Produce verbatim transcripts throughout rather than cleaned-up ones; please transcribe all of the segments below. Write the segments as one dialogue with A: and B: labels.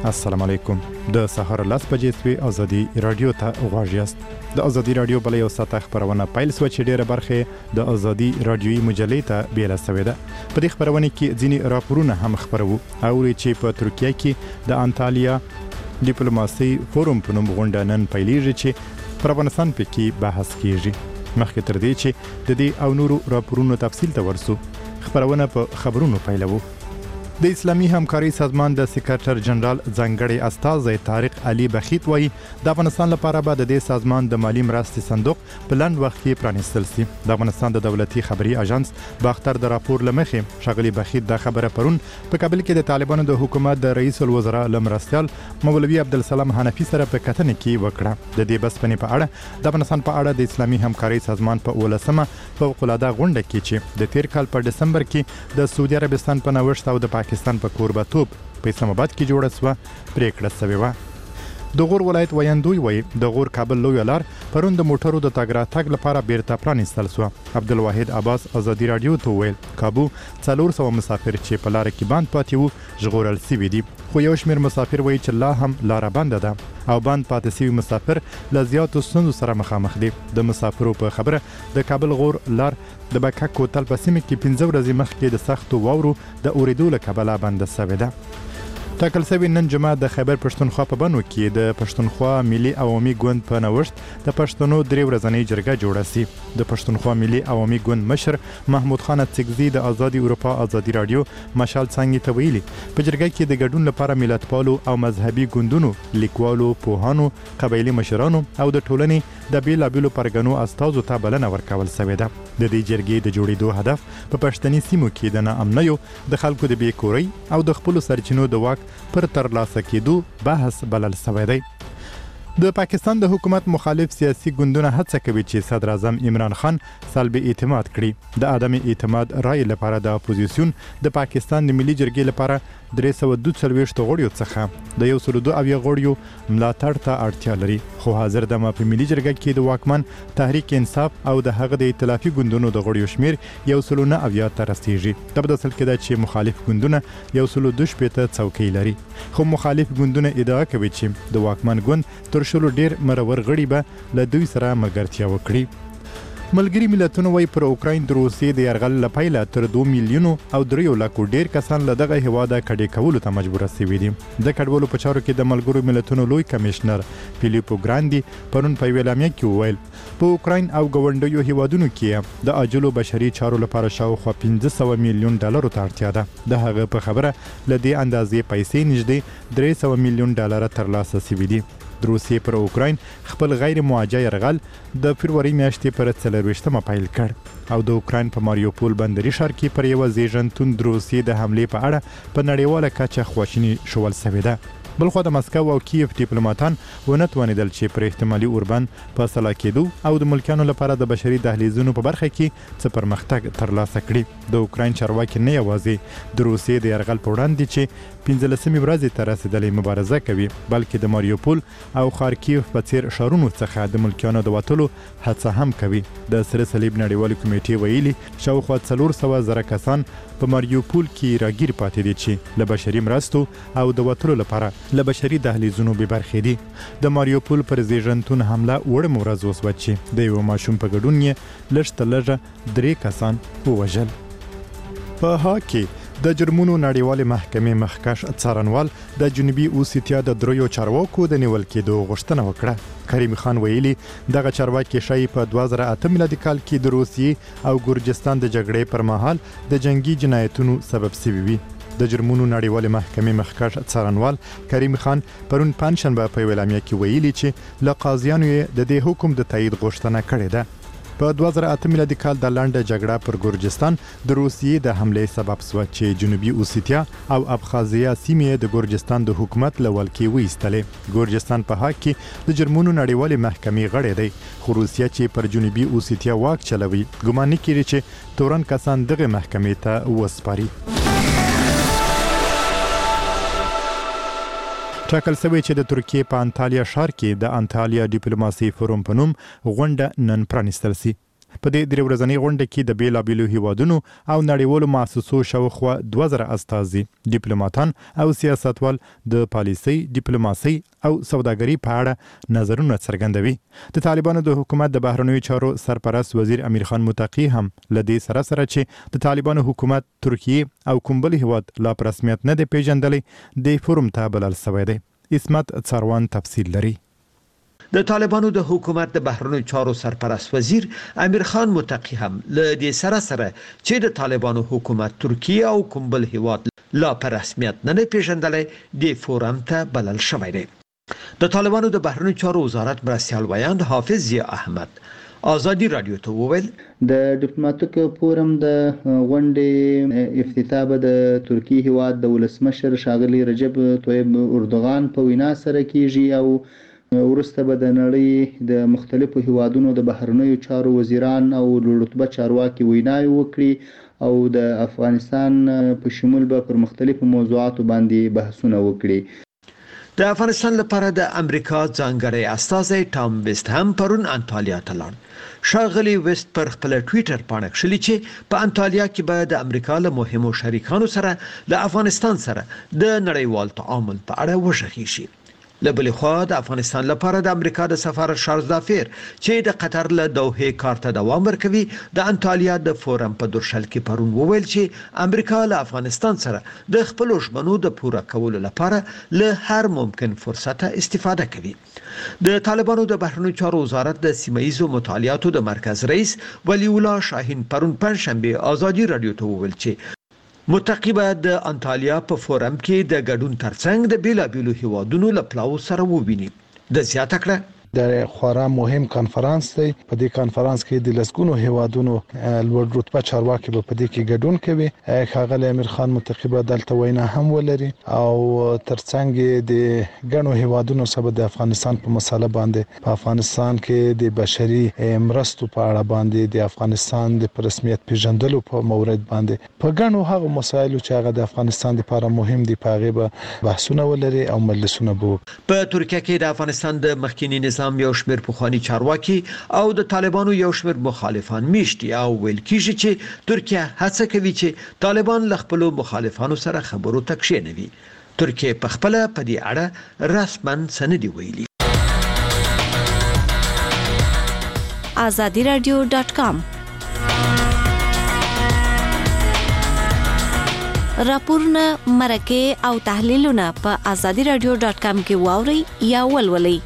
A: السلام علیکم. د سهار لاس بجې سوي ازادي رادیو ته غواړ یاست. د ازادي رادیو بل یو ساعت خبرونه پیل سو چې ډیره برخه د ازادي رادیوي مجلې ته بیل سوي ده. په دې خبرونه کې ځینی راپورونه هم خبرو او چې په ترکیه کې د انټالیا ډیپلوماسي فورم په نوم غونډه نن پیلېږي چې پر افغانستان پکې بحث کیږي. مخکې تر دې چې د دې او نورو راپورونو تفصیل ته ورسو خبرونه په خبرونو پیلوو. د اسلامي همکاري سازمان د سکرټر جنرال ځانګړي استازی طارق علي بخیت وایي د افغانستان لپاره به د دې سازمان د مالی مرستې صندوق په لنډ وخت کې پرانیستل شي. د افغانستان د دولتي خبري اژانس باختر د راپور لمخې ښاغلي بخیت دا خبره پرون په کابل کې د طالبانو د حکومت د رئیس الوزرا لمرستیال مولوي عبدالسلام حنفي سره په کتنه کې وکړه. د دې بسپنې په اړه د افغانستان په اړه د اسلامي همکاري سازمان په ولسمه فوق العاده غونډه کې چې د تیر کال په دسمبر کې د سعودي عربستان په نوښت او د پاکستان په کوربتوب په اسلام آباد کې جوړه سوه پریکړه شوې وه. د غور ولایت ویندوی وایي د غور کابل لوی لار پرون د موټرو د تګ راتګ لپاره بیرته پرانیستل سوه. عبدالواحد عباس ازادي رادیو ته ویل کابو څلور سوه مسافر چې په لار کې بند پاتې وو ژغورل شوي دي، خو یو شمېر مسافر وایي چې لا هم لاره بنده ده او بند پاتې شوي مسافر له زیاتو ستونزو سره مخامخ دي. د مسافرو په خبره د کابل غور لار د بکک کوتل په سیمه کې پنځه ورځې مخکې د سختو واورو د اورېدو له کبله بنده شوې ده. ټاکل شوی نن جمعه د خیبر پښتونخوا په بنو کې د پښتونخوا ملي عوامي ګوند په نوښت د پښتنو درې ورځنۍ جرګه جوړه شي. د پښتونخوا ملي عوامي ګوند مشر محمود خان اڅکزي د ازادي اروپا ازادي رادیو مشال څنګه ته ویلي په جرګه کې د ګډون لپاره ملتپالو او مذهبي ګوندونو، لیکوالو، پوهانو، قبایلي مشرانو او د ټولنې د بیلابیلو پرګنو استازو ته بلنه ورکول شوې ده. د دې جرګې د جوړېدو هدف په پښتني سیمو کې د ناامنیو، د خلکو د بیکورۍ او د خپل سرچینو د واک پر ترلاسه کېدو بحث بلل شوی دی. د پاکستان د حکومت مخالف سیاسي ګوندونه هڅه کوي چې صدر اعظم عمران خان سلب اعتماد کړي. د عدم اعتماد رای لپاره د اپوزیسیون د پاکستان د ملي جرګې لپاره درې سوه دوه څلوېښت غړیو څخه د یو سل دوه اویا غړیو ملاتړ ته اړتیا لري، خو حاضر دمه په ملي جرګه کې د واکمن تحریک انصاف او د هغه د ائتلافي ګوندونو د غړیو شمیر یو سل نه اویا ته رسیږي. دا په اصل کې ده چې مخالف ګوندونه یو سل دوه شپېته څوکۍ لري، خو مخالف ګوندونه ادعا کوي چې د واکمن ګوند تر شلو ډیر مرور غړي به له دوی سره ملګرتیا وکړي. ملګري ملتونه وایي پر اوکراین د روسیې د یرغل له پیله تر دوه میلیونو او دریو لکو ډیر کسان له دغه هیواده کډې کولو ته مجبوره شوي دي. د کډوالو په چارو کې د ملګرو ملتونو لوی کمشنر فیلیپو ګراندي پرون په یوه اعلامیه کې وویل په اوکراین او ګاونډیو هیوادونو کې د عاجلو بشري چارو لپاره شاوخوا پنځه سوه میلیون ډالرو ته اړتیا ده. د هغه په خبره له دې اندازې پیسې نږدې درې سوه میلیون ډالره ترلاسه شوي دي. د روسیې پر اوکراین خپل غیر موجه یرغل د فبروري میاشتې پر څلرویشتمه پیل کړ او د اوکراین په ماریوپول بندري ښار کې پر یوه زیږنتون د روسیې د حملې په اړه په نړیواله کچه خواشیني شول شوې ده. بلخوا د مسکو او کیف ډیپلوماتان ونه توانېدل چې پر احتمالي اوربند فاصله کېدو او د ملکیانو لپاره د بشري دهلیزونو په برخه کې څه پرمختګ ترلاسه کړي. د اوکراین چارواکي نه یوازې د روسیې د یرغل په وړاندې چې پنځلسمې ورځې ته رسېدلې مبارزه کوي، بلکې د ماریوپول او خارکیف په څیر ښارونو څخه د ملکیانو د وتلو هڅه هم کوي. د سره صلیب نړیوالې کمیټې ویلي شاوخوا څلور سوه زره کسان په ماریوپول کې راګیر پاتې دي چې له بشري مرستو او د وتلو لپاره له بشري دهلیزونو بې برخې دي. د ماریوپول پر زیږنتون حمله وړمه ورځ وسوه چې د یوه ماشوم په ګډون یې لږ تر لږه درې کسان ووژل. په هاګ کې د جرمونو نړیوالې محکمې مخکښ څارنوال د جنوبي اوسیتیا د دریو چارواکو د نیول کېدو غوښتنه وکړه. کریم خان ویلي دغه چارواکي ښایي په دوه زره اته میلادي کال کې د روسیې او ګورجستان د جګړې پر مهال د جنگي جنایتونو سبب شوي وي. د جرمونو نړیوالې محکمې مخکښ څارنوال کریم خان پرون پنجشنبه په یوه اعلامیه کې ویلي چې له قاضیانو یې د دې حکم د تایید غوښتنه کړې ده. په دوه زره اته میلادي کال د لنډه جګړه پر ګورجستان د روسیې د حملې سبب شوه چې جنوبي اوسیتیا او ابخازیا سیمې د ګورجستان د حکومت له ولکې وایستلې. ګورجستان په هاګ کې د جرمونو نړیوالې محکمې غړی دی، خو روسیه چې پر جنوبي اوسیتیا واک چلوي ګمان نه کیږي چې تورن کسان دغه محکمې ته وسپاري. ټاکل شوی چې د ترکیې په انټالیا ښار کې د انټالیا ډیپلوماسي فورم په نوم غونډه نن پرانیستل شي. په دې درې ورځنۍ غونډه کې د بیلابیلو هیوادونو او نړیوالو مؤسسو شاوخوا دوه زره استازي، ډیپلوماټان او سیاستوال د پالیسي، ډیپلوماسي او سوداګري په اړه نظرونه څرګندوي. د طالبانو د حکومت د بهرنیو چارو سرپرست وزیر امیر خان متقی هم لدې سره سره چې د طالبانو حکومت ترکیه او کوم بل هیواد لا په رسمیت نه دی پیژندلی د فورم ته بلل شوی دی. اسمت څاروان تفصیل لري.
B: د طالبانو د حکومت د بهرنیو چارو سرپرست وزیر امیر خان متقی هم له دې سره سره چې د طالبانو حکومت ترکیه او کوم بل هیواد لا په رسمیت نه پیژندلی د فورم ته بلل شوی دی. د طالبانو د بهرنیو چارو وزارت مرستیال ویاند حافظ ضیا احمد آزادی رادیو ته وویل
C: د ډیپلوماټیک فورم د غونډې افتتاح به د ترکیه هیواد د ولسمشر ښاغلي رجب طیب اردوغان په وینا سره کیږي او ورسته به د نړۍ د مختلفو هیوادونو د بهرنیو چارو وزیران او رتبه چارواکي ویناوي وکړي او د افغانستان په شمول به پر مختلفو موضوعاتو باندې بحثونه وکړي.
B: د افغانستان لپاره د امریکا ځانګړی استازی ټام ویسټ هم پرون انټالیا ته لاړ. ښاغلي ویسټ پر خپل ټویټر باندې کښلي چې په انټالیا کې به د امریکا له مهمو شریکانو سره د افغانستان سره د نړیوال تعامل په اړه وغږیږي شي. له بلې خوا د افغانستان لپاره د امریکا د سفارت شارلز دافیر چې د قطر له دوحې کار ته دوام ورکوي د انټالیا د فورم په درشل کې پرون وویل چې امریکا له افغانستان سره د خپل ژمنو د پوره کولو لپاره له هر ممکن فرصت استفاده کوي. د طالبانو د بهرنیو چارو وزارت د سیمه‌ایزو مطالعاتو د مرکز رئیس ولی الله شاهین پرون پنځشنبه آزادی رادیو ته وویل چې متقی به د انټالیا په فورم کې د ګډون ترڅنګ د بیلابیلو هیوادونو له پلاو سره وویني. د زیاته کړه
D: د خورا مهم کانفرنس دی. په دې کانفرنس کې د لسګونو هیوادونو لوړ رتبه چارواکي په دې کې ګډون کوي. ښاغلی امیر خان متقی به دلته وینا هم ولري او ترڅنګ د ګڼو هیوادونو سره د افغانستان په مسله باندې په افغانستان کې د بشري مرستو په اړه باندې د افغانستان د رسمیت پیژندلو په مورد باندې په ګڼو هغه مسایلو چې هغه د افغانستان لپاره مهم دي په هغه به بحثونه ولري او مجلسونه به.
B: په ترکیه کې د افغانستان د مخکینی نظام یو شمېر پخوانی چارواکي او د طالبانو یو شمېر مخالفان میشتي او ویل کیږي چې ترکیه هڅه کوي چې طالبان له خپل مخالفانو سره خبرو ته کښینوي. ترکیه په خپل په دې اړه رسماً سندي ویلي.
E: azadi radio dot com راپورونه مرکه او تحلیلونه په azadi radio dot com کې واوري یا ولولئ.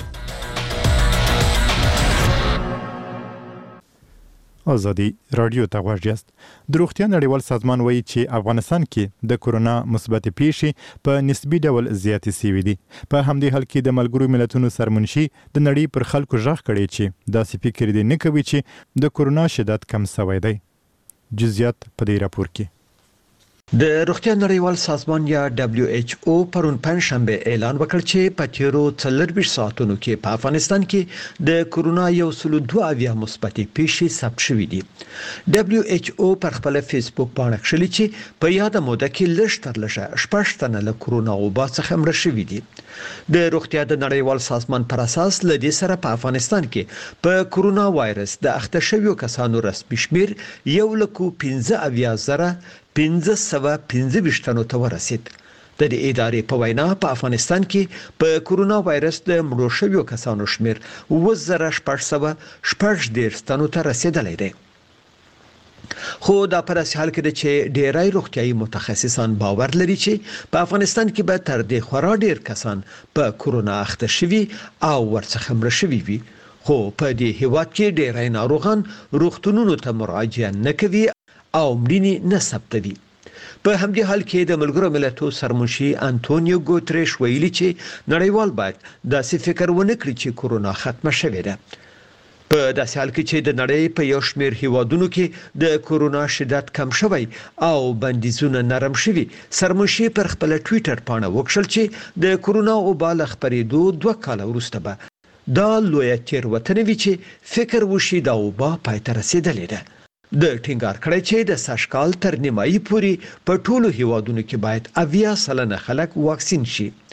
A: آزادی رادیو ته غوږ یاست. د روغتیا نړیوال سازمان وایي چې افغانستان کې د کورونا مثبت پیښې په نسبي ډول زیاتې شوې دي. په همدې حال کې د ملګرو ملتونو سرمنشي د نړۍ پر خلکو غږ کړی چې داسې فکر دې نه کوي چې د کورونا شدت کم شوی دی. جزئیات په دې راپور کې.
B: د روغتیا نړیوال سازمان یا دبلیو ایچ او پرون پنځشنبه اعلان وکړ چې په تیرو څلورویشت ساعتونو کې په افغانستان کې د کورونا یو سل دوه اویا مثبت پیښې ثبت شوې دي. دبلیو ایچ او پر خپل فیسبوک باندې کښلي چې په یاده موده کې لږ تر لږه شپږ تنه له کورونا وبا څخه مړه شوي دي. د روغتیا د نړیوال سازمان پر اساس ل دې سره په افغانستان کې په کورونا وایرس د اخته شویو کسانو رسمي شمیر یو لکو پنځه اویا زره پنځه سوه پنځه ویشت تنو ته ورسید. د دې ادارې په وینا په افغانستان کې په کورونا وایرس د مړو شویو کسانو شمیر اووه زره شپږ سوه شپږ دېرش تنو ته رسیدلی دی. خو دا پر اساس حال کې چې ډیری روغتیايي متخصصان باور لري چې په افغانستان کې به تر دې خورا ډیر کسان په کورونا اخته شوي او ورڅخه مړه شوي وي. خو په دې هیواد کې ډیری ناروغان روغتونونو ته مراجعه نه کوي او مړینې نه ثبتوي. په همدې حال کې د ملګرو ملتونو سرمنشي انټونیو ګوتریش ویلي چې نړیوال باید داسې فکر ونه کړي چې کورونا ختمه شوې ده. په داسې حال کې چې د نړۍ په یو شمېر هیوادونو کې د کورونا شدت کم شوی او بندیزونه نرم شوي، سرمنشي پر خپل ټویټر باندې وکړل چې د کورونا وبا له خپرېدو دوه کاله وروسته به دا لویه تېروتنه وي چې فکر وشي دا وبا پای ته رسېدلې ده. د ټینګار کړی چې د سږکال تر نیمایي پورې په ټولو هیوادونو کې باید اویا سلنه خلک واکسین شي.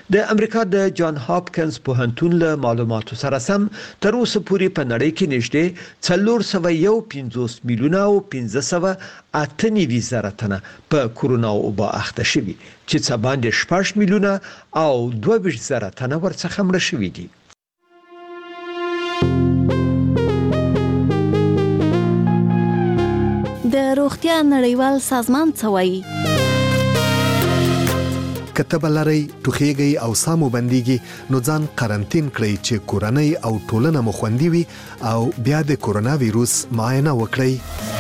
B: د امریکا د جان هاپکینز پوهنتون له معلوماتو سره سم تر اوسه پورې په نړۍ کې نږدې څلور سوه یو پنځوس میلیونه او پنځه سوه اته نوي زره تنه په کورونا وبا اخته شوي چې څه باندې شپږ میلیونه او دوه ویشت زره تنه ورڅخه مړه شوي دي.
E: د روغتیا نړیوال سازمان څه وایي؟
F: کتب لري ټوخیږي او سامو بنديږي نو ځان قرنټین کړئ چې کورنۍ او ټولنه مو خوندي وي او بیا د کرونا وایروس معاینه وکړئ.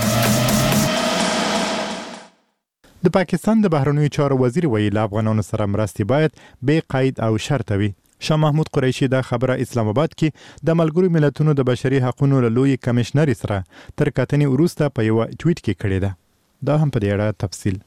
A: د پاکستان د بهرنیو چارو وزیر ویل افغانانو سره مرستې باید بې قید او شرط وي. شاه محمود قریشي دا خبره اسلام آباد کې د ملګرو ملتونو د بشري حقوقو لوی کمشنر سره تر کتنې وروسته په یو ټویټ کې کړی ده. دا هم په دې اړه تفصیل.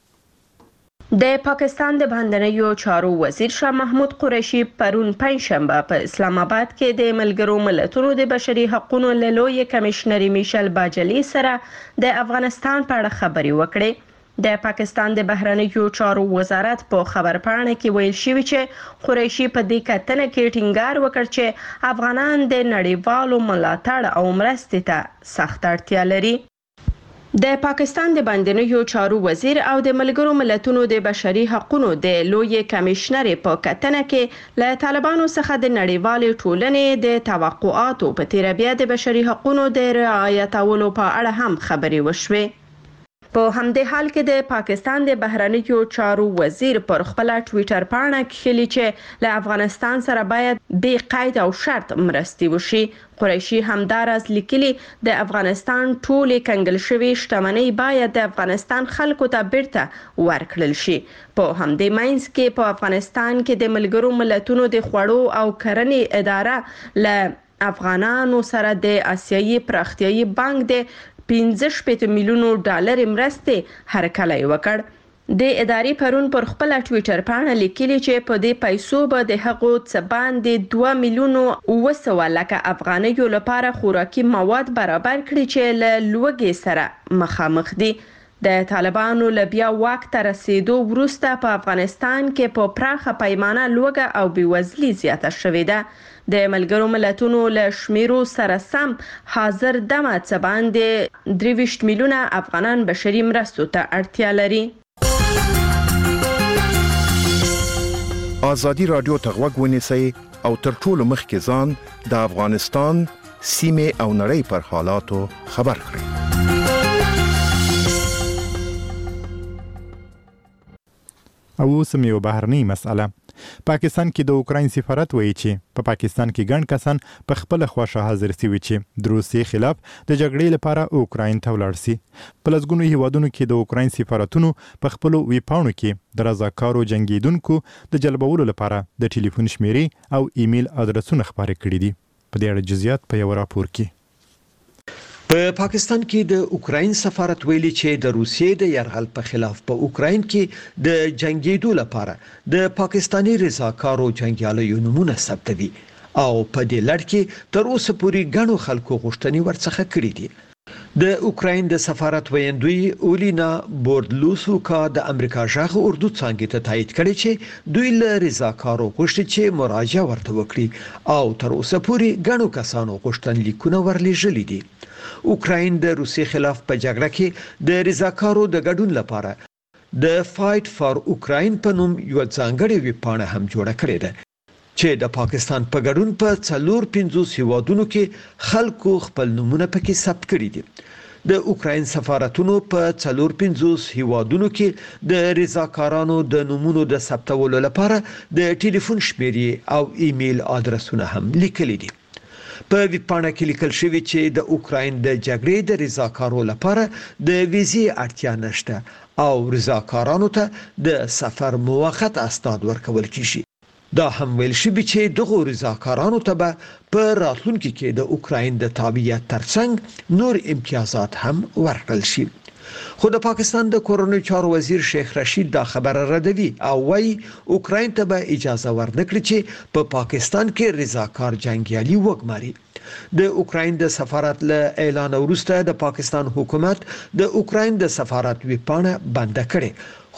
G: د پاکستان د بهرنیو چارو وزیر شاه محمود قریشي پرون پنځشنبه په اسلام آباد کې د ملګرو ملتونو د بشري حقوقو لوی کمشنر میشل باجلی سره د افغانستان په اړه خبري وکړې. د پاکستان د بهرنیو چارو وزارت په خبرپاڼه کې ویل شوی چې قریشي په دې کتنه کې ټینګار وکړ چې افغانان د نړیوالو ملاتړ او مرستې ته سخت اړتیا لري. د پاکستان د بهرنیو چارو وزیر او د ملګرو ملتونو د بشري حقوقو د لوی کمشنر په کتنه کې له طالبانو څخه د نړیوالې ټولنې د توقعاتو په تیر بیا د بشري حقوقو د رعایتولو په اړه هم خبري وشوه. په همدې حال کې د پاکستان د بهرنیو چارو وزیر پر خپل ټویټر پاڼه کښلي چې له افغانستان سره باید بې قید او شرط مرستې وشي. قریشي همدارس لیکلي د افغانستان ټولې کنګل شوی شتمنۍ باید د افغانستان خلکو ته بیرته ورکړل شي. په همدې مینځ کې په افغانستان کې د ملګرو ملتونو د خوړو او کرنې اداره له افغانانو سره د آسیایي پراختیایي بانک د پنځه شپږ میلیونو ډالر مرستې هرکلی وکړ. د ادارې پرون پر خپل ټویټر پاڼه لیکلي چې په دې پیسو به د هغو څه باندې دوه میلیونو اوه سوه لکه افغانیو لپاره خوراکي مواد برابر کړي چې له لوږې سره مخامخ دي. د طالبانو له بیا واک ته رسیدو وروسته په افغانستان کې په پراخه پیمانه لوږه او بېوزلي زیاته شوې ده. د ملګرو ملتونو له شمیرو سره سم حاضر دمه څه باندې درې ویشت میلیونه افغانان بشري مرستو ته اړتیا لري.
H: آزادي رادیو ته غوږ ونیسئ او تر ټولو مخکې ځان د افغانستان سیمې او نړۍ پر حالاتو خبر کړئ.
A: او اوس یو بهرنۍ مسأله. پاکستان کې د اوکراین سفارت وایي چې په پا پاکستان کې ګڼ کسان په خپل خوښه حاضر شوي چې د روسیې خلاف د جګړې لپاره اوکراین ته ولاړ شي. په لسګونو هیوادونو کې د اوکراین سفارتونو په خپلو ویبپاڼو کې د رضاکارو جنګیدونکو د جلبولو لپاره د ټلیفون شمیرې او ایمیل ادرسونه خپاره کړي دي. په دې اړه جزئیات په یو راپور کې.
B: په پاکستان کې د اوکراین سفارت ویلي چې د روسیې د یرغل په خلاف په اوکراین کې د جنگیدو لپاره د پاکستانی رضاکارو جنگیالیو نمونه ثبتوي او په دې لړ کې تر اوسه پورې ګڼو خلکو غوښتنې ورڅخه کړې دي. د اوکراین د سفارت ویندوی اولینا بوردلوسوکا د امریکا ژغ اردو څانګې ته تایید کړي چې دوی له رضاکارو غوښتي چې مراجعه ورته وکړي او تر اوسه پورې ګڼو کسانو غوښتنلیکونه ورلېږلي دي. اوکراین د روسیې خلاف په جګړه کې د رضاکارو د ګډون لپاره د فایټ فار اوکراین په نوم یو ځانګړی ویبپاڼه هم جوړه کړې ده چې د پاکستان په ګډون په څلور پنځوس هیوادونو کې خلکو خپل نومونه پکې ثبت کړي دي. د اوکراین سفارتونو په څلور پنځوس هیوادونو کې د رضاکارانو د نومونو د ثبتولو لپاره د ټلیفون شمیرې او ایمیل ادرسونه هم لیکلي دي. په ویبپاڼه کې لیکل شوی چې د اوکراین د جګړې د رضاکارو لپاره د ویزې اړتیا نشته او رضاکارانو ته د سفر موقت استاد ورکول کیږي. دا هم ویل شوی چې دغه رضاکارانو ته به په راتلونکي کې د اوکراین د تابعیت ترڅنګ نور امتیازات هم ورکړل شي. خو د پاکستان د کورنیو چارو وزیر شیخ رشید دا خبره ردوي او وايي اوکراین ته به اجازه ورنکړي چې په پاکستان کې رضاکار جنگیالي وګماري. د اوکراین د سفارت له اعلان وروسته د پاکستان حکومت د اوکراین د سفارت ویبپاڼه بند کړې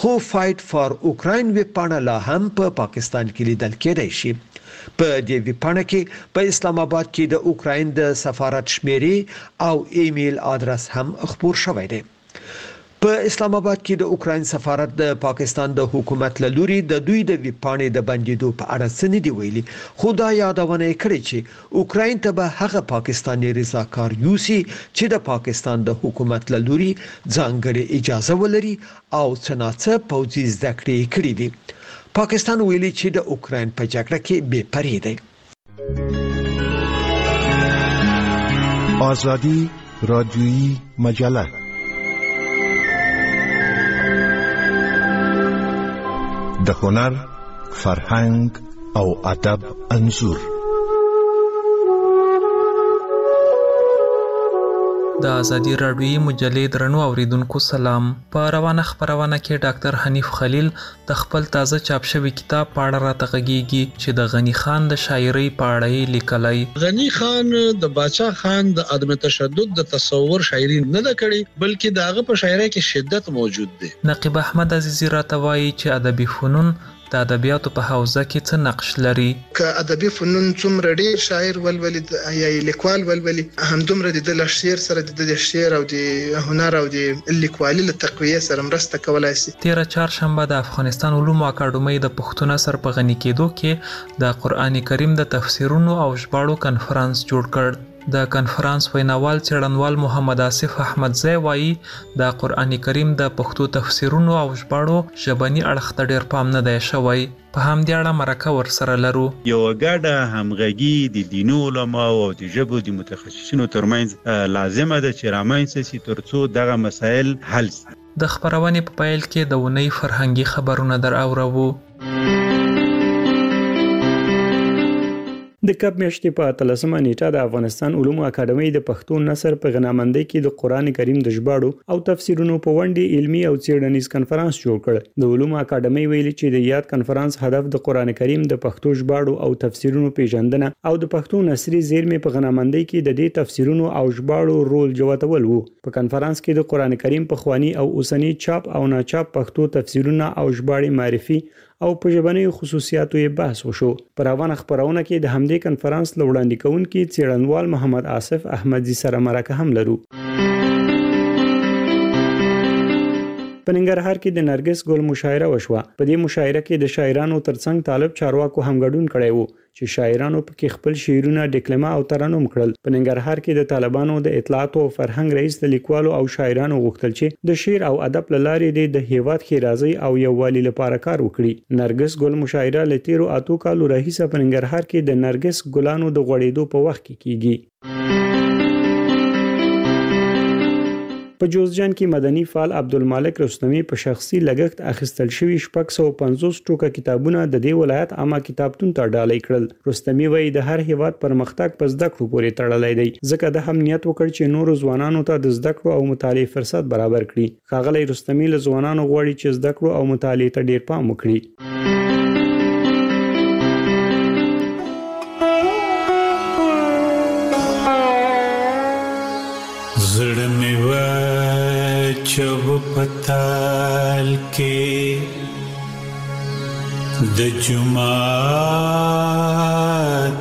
B: خو فایټ فار اوکراین ویبپاڼه لا هم په پا پاکستان کې لیدل کېدای شي. په دې ویبپاڼه کې په اسلام آباد کې د اوکراین د سفارت شمیرې او ایمیل ادرس هم خپور شوی دی. په اسلام آباد کې د اوکراین سفارت د پاکستان د حکومت له لوري د دوی د ویبپاڼې د بندیدو په اړه څه نه دی ویلي، خو دا یادونه یې کړې چې اوکراین ته به هغه پاکستاني رضاکار یوسي چې د پاکستان د حکومت له لوري ځانګړې اجازه ولري او څنګه پوځي زده کړې کړې دي. پاکستان ویلي چې د اوکراین په جګړه کې بې پرې دی.
H: آزادی رادیویی مجله د هنر، فرهنګ او ادب انځور.
I: د ازادي راډیویي مجلې درنو اوریدونکو سلام. په روانه خبرونه کې ډاکټر حنیف خلیل د خپل تازه چاپ شوی کتاب په اړه راته غږیږي چې د غنی خان د شاعرۍ په اړه لیکلای.
J: غنی خان د باچا خان د عدم تشدد د تصور شاعري نه ده کړې، بلکې داغه په شاعرۍ کې شدت موجود دی.
I: نقیب احمد عزیزی راته وایي چې ادبي فنون د ادبیاتو په حوزه کې څه نقش لري.
K: که ادبي فنون څومره ډیر شاعر ولولي یا لیکوال ولولي، همدومره د شعر سره د شعر او د هنر او د لیکوالۍ له تقویه سره مرسته کولای شي.
I: تیر چهارشنبه د افغانستان علومو اکاډمۍ د پښتو نثر په غني کېدو کې د قرآن کریم د تفسیرونو او ژباړو کنفرانس جوړ کړ. د کنفرانس ویناوال څېړنوال محمد آصف احمدزی وایي د قرآن کریم د پښتو تفسیرونو او ژباړو ژبني اړخ ته ډېر پام نه دی شوی. په همدې اړه مرکه ورسره لرو.
L: یو ګډه همغږي د دیني علماو او د ژبو د متخصصینو ترمنځ لازمه ده چې رامنځته شي ترڅو دغه مسایل حل شي.
I: د خبرونې په پیل کې د اونۍ فرهنګي خبرونه در اورو.
M: د کب میاشتې په اتلسمه نیټه د افغانستان علومو اکاډمۍ د پښتو نثر په غنامندۍ کې د قرآن کریم د ژباړو او تفسیرونو په ونډې علمي او څېړنیز کنفرانس جوړ کړ. د علومو اکاډمۍ ویلي چې د یاد کنفرانس هدف د قرآن کریم د پښتو ژباړو او تفسیرونو پیژندنه او د پښتو نثري زیرمې په غنامندۍ کې د دې تفسیرونو او ژباړو رول جوتول وو. په کنفرانس کې د قرآن کریم په خواني او اوسنی چاپ او ناچاپ پښتو تفسیرونه او ژباړې معرفي او په ژبني خصوصیاتو یې بحث وشو. پر روانه خبرونه کې د همدې کنفرانس لوړاندې کوونکي څېړنوال محمد آصف احمدزی سره مرکه هم لرو. په ننګرهار کې د نرګس ګل مشاعره وشوه. په دې مشاعره کې د شاعرانو ترڅنګ طالب چارواکو هم ګډون کړی وو چې شاعرانو پکې خپل شعرونه ډیکلمه او ترنم کړل. په ننګرهار کې د طالبانو د اطلاعات او فرهنګ رئیس د لیکوالو او شاعرانو غوښتل چې د شعر او ادب لارې د هیواد ښېرازۍ او یووالي لپاره کار وکړي. نرګس ګل مشاعره له تیرو اتو کالو راهیسه په ننګرهار کې د نرګس ګلانو د غوړېدو په وخت کې کیږي. په جوزجان کې مدني فعال عبدالمالک رستمی په شخصي لګښت اخیستل شوي شپږ سوه پنځوس ټوکه کتابونه د دې ولایت عامه کتابتون ته ډالۍ کړل. رستمی وایي د هر هیواد پرمختګ په زده کړو پورې تړلی دی، ځکه د هم نیت وکړ چې نورو ځوانانو ته د زده کړو او مطالعې فرصت برابر کړي. ښاغلی رستمی له ځوانانو غواړي چې زده کړو او مطالعې ته ډیر پام وکړي.
N: زړه مې و چوب پتال کې د جمعات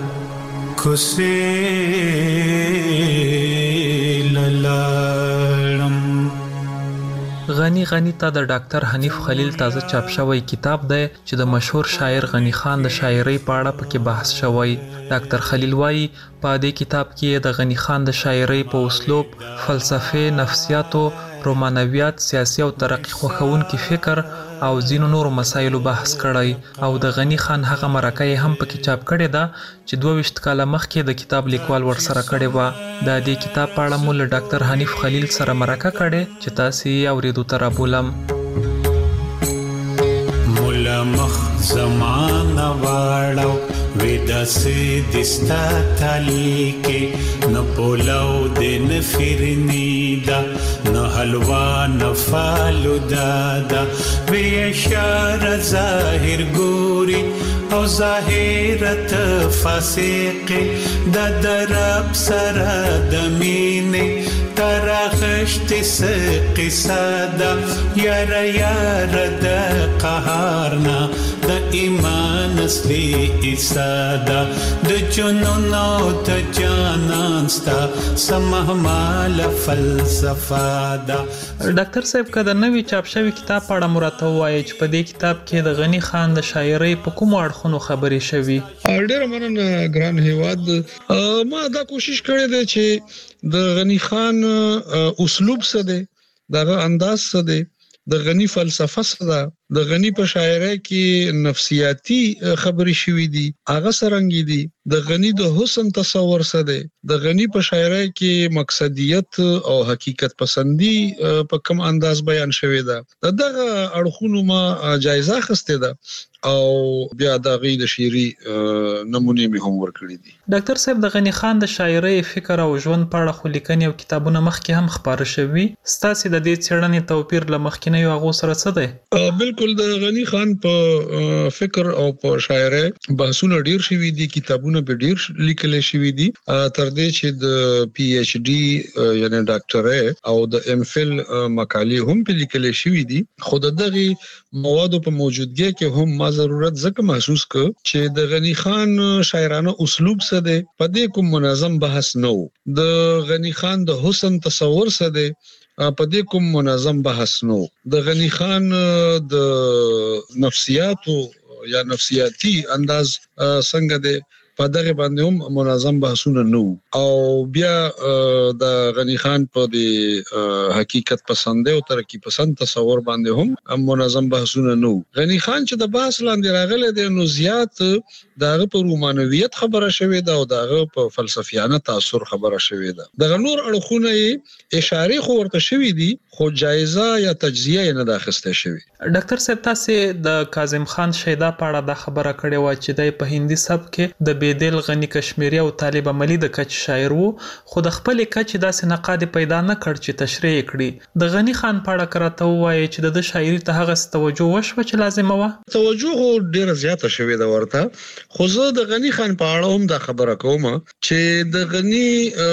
N: کوسې لاړم.
I: غنی غنی ته د ډاکټر حنیف خلیل تازه چاپ شوی کتاب دی چې د مشهور شاعر غنی خان د شاعرۍ په اړه پکې بحث شوی. ډاکټر خلیل وایي په دې کتاب کې د غنی خان د شاعرۍ په اسلوب، فلسفه، نفسیاتو، رومانویات، سیاسي او ترقی خوښونکي فکر او ځینو نورو مسایلو بحث کړی او د غنی خان هغه مرکه یې هم پکې چاپ کړې ده چې دوه ویشت کاله مخکې د کتاب لیکوال ورسره کړې وه. د دې کتاب په اړه مو له ډاکټر حنیف خلیل سره مرکه کړې چې تاسې یې اورېدو ته رابولم.
N: مولا مخ زمانه واړو ودا سي دستا تالي کې نه پولاو د نفرني دا نه حلوا نه فالودا دا وی اشاره ظاهر ګوري او ظاهرت فاسق د درب سره د مینه ترغشت قصادا یار یار د قهارنا د ایمان اصلي اسادا د جنون او د جانان ستا سمهمال فلسفه دا.
I: ډاکټر صاحب کله نوې چاپ شوی کتاب پاړه مرته وایي چې په دې کتاب کې د غنی خان د شاعرۍ په کوم اړخونو خبرې شوي؟
J: ډېر مننه ګران هیواد. ما دا کوشش کړې ده چې د غنی خان اسلوب څه دی، دغه انداز څه دی، د غنی فلسفه څه ده، د غنی په شاعرۍ کې نفسیاتی خبرې شوې دي هغه څرنګه دي، د غنی د حسن تصور څه دی، د غنی په شاعرۍ کې مقصدیت او حقیقت پسندی په کوم انداز بیان شوې ده. دغه اړخونو ما جایزه اخیسته ده او بیا د غي د شيري نمونه می هم ورکړي دي.
I: ډاکټر صاحب د غنی خان د شاعرۍ فکر او ژوند په اړه خو لیکنې او کتابونه مخکې هم خبره شوي، ستاسو د دې څېړنې توپیر لمخکې یو هغه سره څه دی؟
J: بالکل د غنی خان په فکر او په شاعرۍ بحثونه ډیر شوي دي، کتابونه به ډیر لیکل شوي دي، تر دې چې د پی ایچ ډي یعنی ډاکټرۍ او د ایم فل مقالې هم په لیکل شوي دي. خو دغه موادو په موجودګۍ کې هم ما ضرورت ځکه محسوس ک چې د غنی خان شاعرانه اسلوب څه دی، په دې کوم منظم بحث نه و، د غنی خان د حسن تصور څه دی، په دې کوم منظم بحث نه و، د غنی خان د نفسیاتو یا نفسیاتی انداز څنګه دی په دغه باندې هم منظم بحثونه نو. او بیا د غنی خان په د حقیقت پسند او ترقی پسند تصور باندې هم منظم بحثونه نو. غنی خان چې د بحث لاندې راغله د نو زیات دغه په رومانویت خبره شوې ده او دغه په فلسفیانه تاثیر خبره شوې ده. د نور اړخونه اشاره خو ورته شوې دي خو جایزه یا تجزیه نه داخسته شوې.
I: ډاکټر صاحب تاسو د کاظم خان شیدا په اړه د خبره کړې و چې د په هندي سبک کې د بیدل غنی کشمیری او طالب عملی د کچ شاعر وو، خو د خپل کچ داسې نقاد پیدا نه کړ چې تشریح کړي. د غنی خان په اړه کراته وایي چې د شاعري ته هغه توجه وشو چې لازم و.
J: توجه ډیره زیاته شوې ده ورته، خو زه د غنی خان په اړه هم دا خبره کوم چې د غنی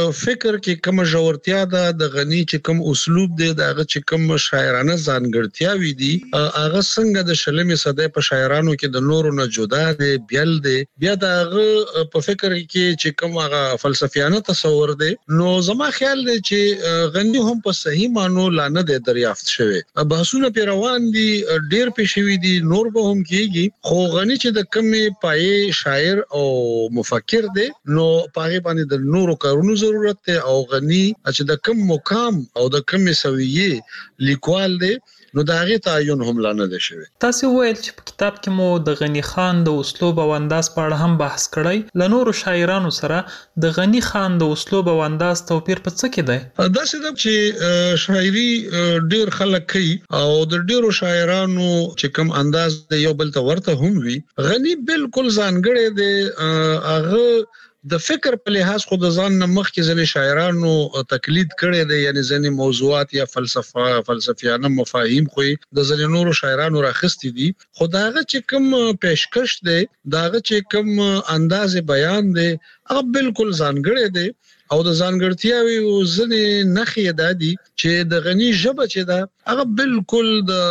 J: فکر کې کوم ژورتیا ده، د غنی چې کوم اسلوب دی، دغه چې کوم شاعرانه ځانګړتیاوي دي، هغه څنګه د شلمې صدې په شاعرانو کې د نورو نه جدا دي، بیل دي. بیا دغه په فکر کې چې کوم هغه فلسفیانه تصور دی، نو زما خیال دی چې غنی هم په صحیح مانو لانه دی دریافت شوی. بحثونه په روان دي، ډیر پېښوي دي، نور به هم کیږي، خو غنی چې د کمې پای شاعر او مفکر دی نو پاره باندې د نورو کارونو ضرورت دی، او غنی چې د کم مقام او د کم سویه لیکوال دی نو دا غي تعین هم لانه ده شوی.
I: تاسو ویل چې په کتاب کې مو د غنی خان د اسلوب او انداز په اړه هم بحث کړی، ل نورو شاعرانو سره د غنی خان د اسلوب او انداز توپیر په څه کې دی؟
J: دا څه ده چې شاعري ډیر خلک کوي او د ډیرو شاعرانو چې کوم انداز د یو بل ته ورته هم وي، غنی بالکل ځانګړی دی. هغه د فکر په لحاظ خود ځان نه مخکې ځنې شاعرانو تقلید کړي دي، یعنی ځنې موضوعات یا فلسفه فلسفیانه مفاهیم خو د ځنې نورو شاعرانو راخستي دي، خو داغه چې کوم پیشکش دی، داغه چې کوم انداز بیان دی، هغه بالکل ځانګړی دی. او د ځانګړتیاوي او ځنې نخې دادي چې د غنی ژبه چې دا هغه بالکل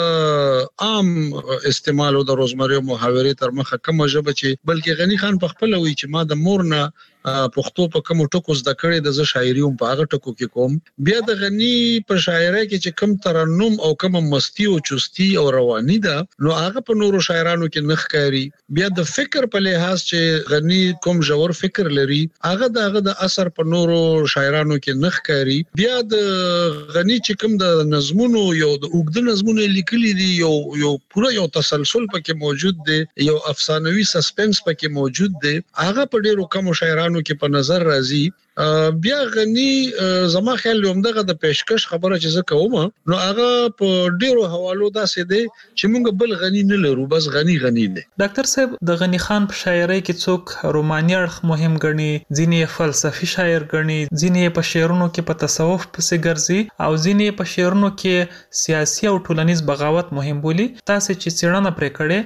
J: د عام استعمال او د روزمره محاورې تر مخه کومه ژبه چې بلکې غنی خان په خپل وی چې ما د مور نه پښتو په کوم ټکو زده کړې د ز شاعري هم په هغه ټکو کې کوم. بیا د غنی په شاعرۍ کې چې کوم ترنم او کوم مستی او چستی او رواني ده نو هغه په نورو شاعرانو کې نخ کاری. بیا د فکر په لحاظ چې غنی کوم ژور فکر لري هغه دغه د اثر په نورو شاعرانو کې نخ کاری. بیا د غنی چې کوم د نظمونو یو د اوږد نظمونه لیکلي دي یو یو پوره یو تسلسل پکې موجود دی، یو افسانوي سسپنس پکې موجود دی، هغه په ډیرو کم شاعرانو کې په نظر راځي. بیا غنی زما خیال لوم دغه د پیشکش خبره چې زه کوم نو هغه په ډیرو حوالو داسې دی چې موږ بل غنی نه لرو، بس غنی غنی دی.
I: ډاکټر صاحب د غنی خان په شاعرۍ کې څوک روماني اړخ مهم ګڼي، ځینې فلسفي شاعر ګڼي، ځینې په شعرونو کې په تصوف پسې ګرځي او ځینې په شعرونو کې سیاسي او ټولنیز بغاوت مهم بولي. تاسو چې څېړنه پرې کړې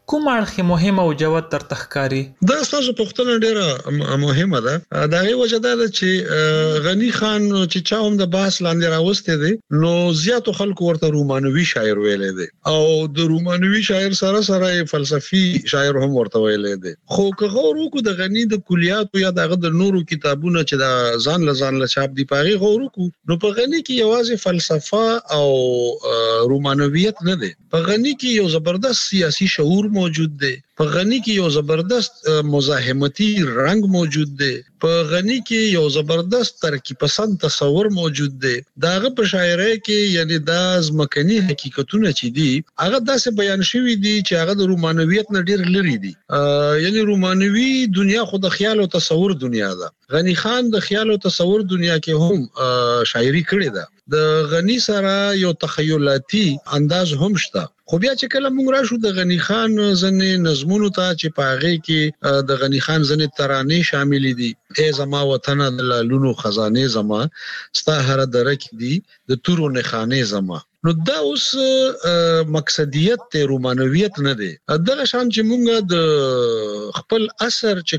I: کوم اړخ مهم او جوت تر تخکاری؟
J: دا ستاسو پوښتنه ډیره مهمه ده. دا غي وجه ده چې غنی خان چې چا هم د بحث لاندې راوسته دي نو زیاتو خلکو ورته رومانوي شاعر ویلې دي او د رومانوي شاعر سره سره فلسفي شاعر هم ورته ویلې دي. خو که غور وکړو د غنی د کلیات یا دغه د نورو کتابونو چې د ځان لزان له چاپ دی پاغي غور وکړو نو په غنی کې یوازې فلسفه او رومانویت نه ده. په غنی کې یو زبردست سیاسي شعور موجود دی. په غنی کې یو زبردست مزاحمتي رنگ موجود دی. په غنی کې یو زبردست ترکیب پسند تصور موجود دی. داغه په شاعرۍ کې یعنی د ځمکني حقیقتونه چې دي هغه داسې بیان شوی دي چې هغه د رومانویت نه ډیر لري دي. یعنی رومانوي دنیا خو د خیال او تصور دنیا ده. غنی خان د خیال او تصور دنیا کې هم شاعري کړې ده. د غنی سره یو تخیلاتي انداز هم شته. خو بیا چې کله موږ راشو د غنی خان ځنې نظمونو ته چې په هغه کې د غنی خان ځنې ترانې شامل دي. ای زما وطن د لالونو خزانه زما ستا هر دره کې دي د تورو نخانه زما. نو دا اوس مقصدیت ته رومانویت نه دی. دغه شان چې موږ د خپل اثر چې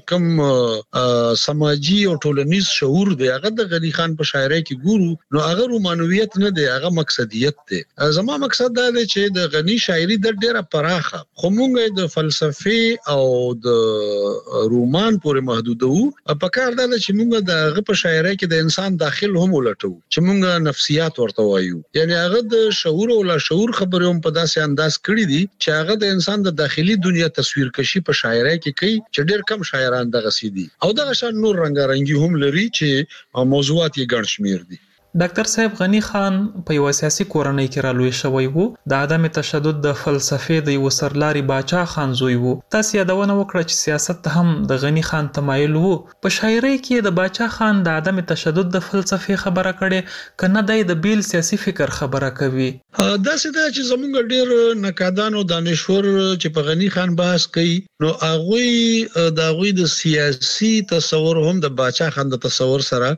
J: کوم سماجی او ټولنیز شعور دی هغه د غنی خان په شاعرۍ کې ګورو نو هغه رومانویت نه دی، هغه مقصدیت دی. زما مقصد دا دی چې د غنی شاعري د ډیره پراخه خو موږ د فلسفي او د رومان پورې محدودو. په کار دا چې موږ د هغه په شاعرۍ کې د انسان داخل هم ولټو چې موږ نفسیات ورته وایو. یعنی هغه د شعور او لا شعور خبرې هم په داسې انداز کړی دي چې هغه د انسان د داخلي دنیا تصویر کشي په شاعرۍ کې کوي چې ډېر کم شاعران دغه سي دي او دغه شان نور رنگارنګي هم لري چې موضوعات یې ګڼ شمیر دي.
I: ډاکټر صاحب غنی خان په یو سیاسي کورنۍ کې رالوی شوی وو. د عدم تشدد د فلسفې د یو سرلاري باچا خان زوی وو. تاسو یادونه وکړه چې سیاست هم د غنی خان تمایل وو. په شاعرۍ کې د باچا خان د عدم تشدد د فلسفې خبره کړي کنه د بیل سیاسي فکر خبره کوي.
J: دا څه ده چې زمونږ ډېر نقادان او دانشور چې په غنی خان بحث کوي نو هغه د هغه د سیاسي تصور هم د باچا خان د تصور سره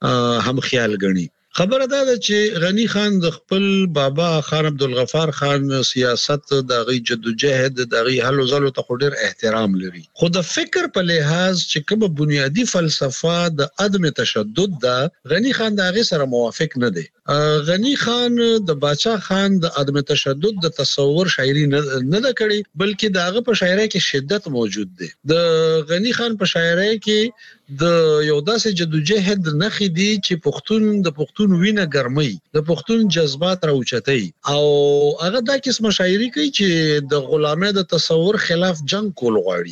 J: هم خیال غني. خبره دا ده چې غنی خان د خپل بابا خان عبدالغفار خان سیاست د غي جدوجہد د غي حل وزلو ته ډیر احترام لري. خو د فکر په لحاظ چې کوم بنیادی فلسفه د عدم تشدد ده غنی خان د غي سره موافق نه دی. غنی خان د باچا خان د عدم تشدد د تصور شاعري نه ده کړي بلکې دغه په شاعرۍ کې شدت موجود دی. د غنی خان په شاعرۍ کې د یو داسې جدوجہد نخې دي چې پښتون د پښتون وینه ګرمي د پښتون جذبات راوچتای او هغه دا قسم شاعري کوي چې د غلامۍ د تصور خلاف جنگ کول غواړي.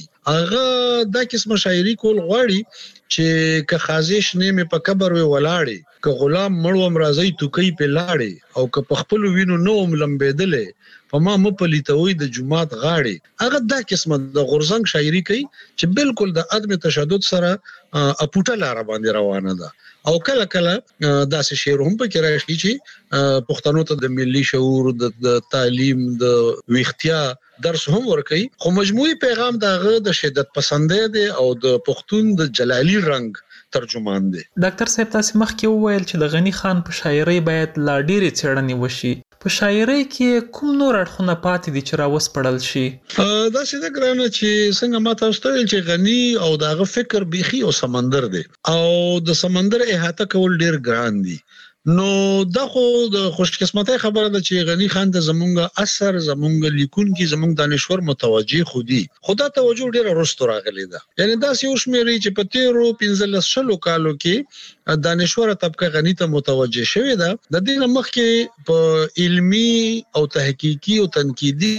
J: هغه دا قسم شاعري کول غواړي چې که خازش نیمه په قبر وی ولاړي که غلام مړوم راځي توکي په لاړي او که په خپل وینو نوم لمبېدلې په ما مپلیتوي د جمعات غاړي. هغه دا قسمه د غورزنګ شاعري کوي چې بالکل د عدم تشدد سره اپوټه لار باندې روانه ده او کله کله داسې شعر هم پکې راشي چې پښتنو ته د ملي شعور د تعلیم د ویختیا درس هم ورکوي. خو مجموعي پیغام دغه د شدت پسندۍ دی او د پښتون د جلالي رنگ ترجمان دی.
I: ډاکټر صاحب تاسو مخکې وویل چې د غنی خان په شاعرۍ باید لا ډېرې څېړنې وشي. په شاعرۍ کې کوم نور اړخونه پاتې دي چې راوسپړل شي؟
J: دا څه ده ګرانه چې څنګه ما تاسو ته ویل چې غنی او دغه فکر بيخي او سمندر دی او د سمندر احاطه کول ډیر ګران دي. نو دا خو د خوش قسمتۍ خبره ده چې غنی خان د زمونږ اثر زمونږ لیکونکي زمونږ دانشور متوجي خودي خدا توجه ډیره رستو راغلی ده. یعنی دا سی اوس مې چې په تیرو پنځلس شلو کالو کې دانشور طبقه غنی ته متوجه شوی ده. د دې مخکې په علمی او تحقیقي او تنقیدي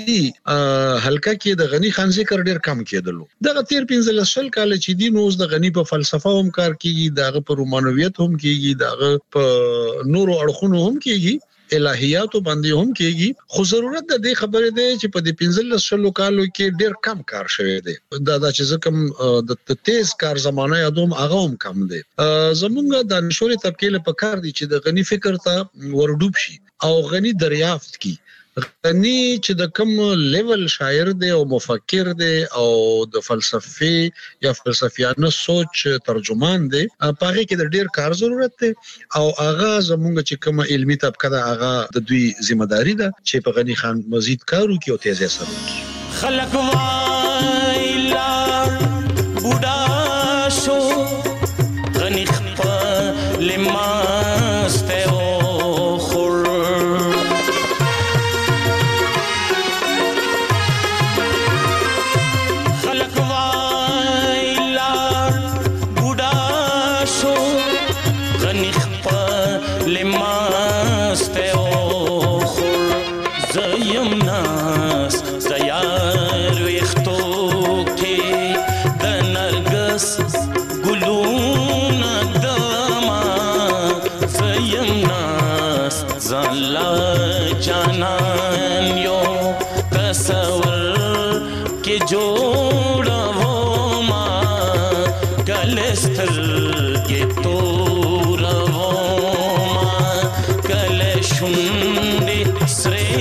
J: حلقه کې د غنی خان ذکر ډیر کم کېدلو. دغه تیر پنځلس شل کال چې دی نو د غنی په فلسفه هم کار کیږي، دغه په رومانویت هم کیږي، دغه په نورو اړخونو هم کیږي، الہیاتو باندې هم کیږي. خو ضرورت د دې خبرې ده چې په دې پنځلس شلو کالو کې ډیر کم کار شوی دی. دا د چې کوم د تیز کار زمانه یادوم هغه هم کم دی. زمونږ د نشوري طبقه له پکار دي چې د غنی فکر ته ورډوب شي او غنی دریافت کی. غنی چې د کوم لیول شاعر دی او مفکر دی او د فلسفي یا فلسفیانه سوچ ترجمان دی په هغه کې د ډیر کار ضرورت دی او هغه زمونږ چې کوم علمي طبقه ده هغه د دوی ذمہ داری ده چې په غنی خان مزید کار وکړي او تیزه سره وکړي.
N: خلق وایلا بوډا شو غنی خپل ماسته او خور خلق وایلا بوډا شو غنی خپل ماسته او خور زیم ناس زیار وختو کې د نرګس ګلونه دما زیم ناس زلا جانان یو تصور کې جوړو ما کلستر کې تورو ما کلشوندې سره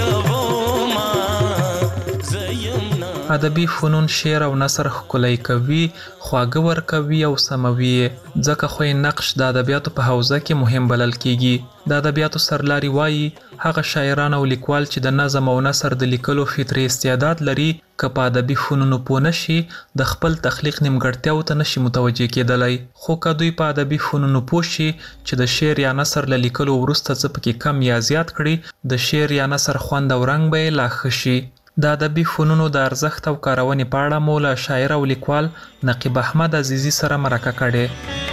I: ادبي فنون شعر او نثر ښکلی کوي، خواږه ورکوي او سموي، ځکه خو یې نقش د ادبیاتو په حوزه کې مهم بلل کیږي. د ادبیاتو سرلاري وایي هغه شاعران او لیکوال چې د نظم او نثر د لیکلو فطري استعداد لري که په ادبي فنونو پوه نشي د خپل تخلیق نیمګړتیاو ته نشي متوجه کېدلی، خو که دوی په ادبي فنونو پوه شي چې د شعر یا نثر له لیکلو وروسته څه پکې کم یا زیات کړي د شعر یا نثر خوند او رنګ به یې لا ښه شي. د ادبي فنونو د ارزښت او کارونې په اړه مو له شاعر او لیکوال نقیب احمد عزیزي سره مرکه کړې.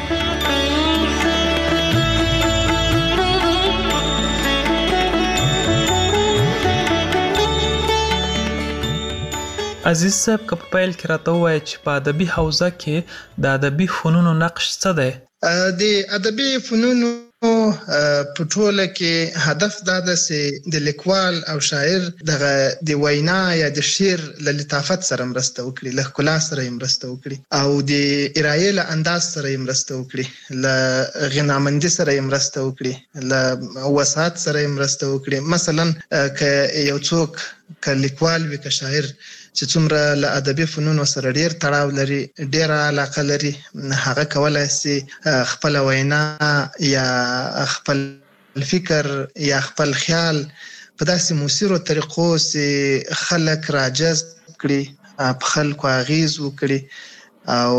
I: عزیز صاحب که په پیل کې راته ووایې چې په ادبي حوزه کې د ادبي فنونو نقش څه دی؟
K: د ادبي فنونو په ټوله کې هدف دا ده چې د لیکوال او شاعر دغه د وینا یا د شعر له لطافت سره مرسته وکړي، له ښکلا سره یې مرسته وکړي او د ارایې له انداز سره یې مرسته وکړي، له غنامندي سره یې مرسته وکړي، له وسعت سره یې مرسته وکړي. مثلا که یو څوک که لیکوال وي که شاعر چې څومره له ادبي فنونو سره ډیر تړاو لري، ډیره علاقه لري، هغه کولای شي خپل وینا یا خپل فکر یا خپل خیال په داسې موثرو طریقو چې خلک راجذب کړي، په خلکو اغیز وکړي او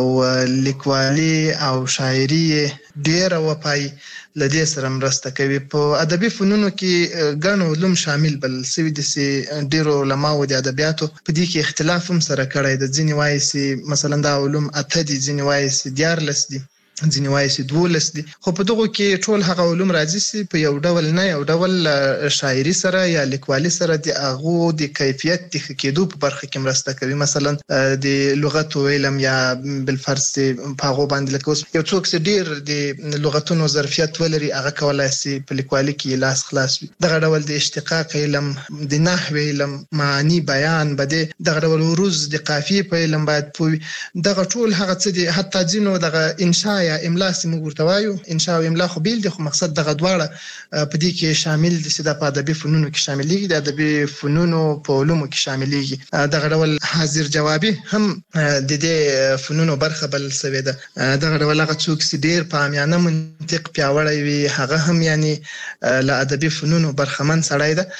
K: لیکوالي او شاعري ډیره وپایي لدې سره مرسته کوي. په ادبي فنونو کې ګڼ علوم شامل بلل سوي دي چې ډیرو علماو د ادبیاتو په دې کې اختلاف هم سره کړی دی. ځینې وایي چې مثلا دا علوم اته دي، ځینې وایي چې دیارلس دي، ځینې وایي چې دولس دي، خو په دغو کې ټول هغه علوم راځي چې په یو ډول نه یو ډول شاعري سره یا لیکوالي سره د هغو د کیفیت د ښه کېدو په برخه کې مرسته کوي. مثلا د لغتو علم یا بالفرض په هغو باندې لکه اوس یو څوک چې ډېر د لغتونو ظرفیت ولري هغه کولی شي په لیکوالي کې لاس خلاص وي. دغه ډول د اشتقاق علم، د نحوې علم، معانی بیان، بدیع، دغه ډول عروض د قافیې په علم باید پوه وي. دغه ټول هغه څه دي، حتی ځینو دغه انشا یا املا چې موږ ورته وایو، انشا او املا خو بیل دي خو مقصد دغه دواړه په دې کې شامل دي چې دا په ادبي فنونو کې شاملېږي، د ادبي فنونو په علومو کې شاملېږي. دغه ډول حاضر جوابي هم د دې فنونو برخه بلل سوې ده. دغه ډول هغه څوک چې ډېر په عامیانه منطق پیاوړی وي هغه هم یعنې له ادبي فنونو برخمن سړی ده.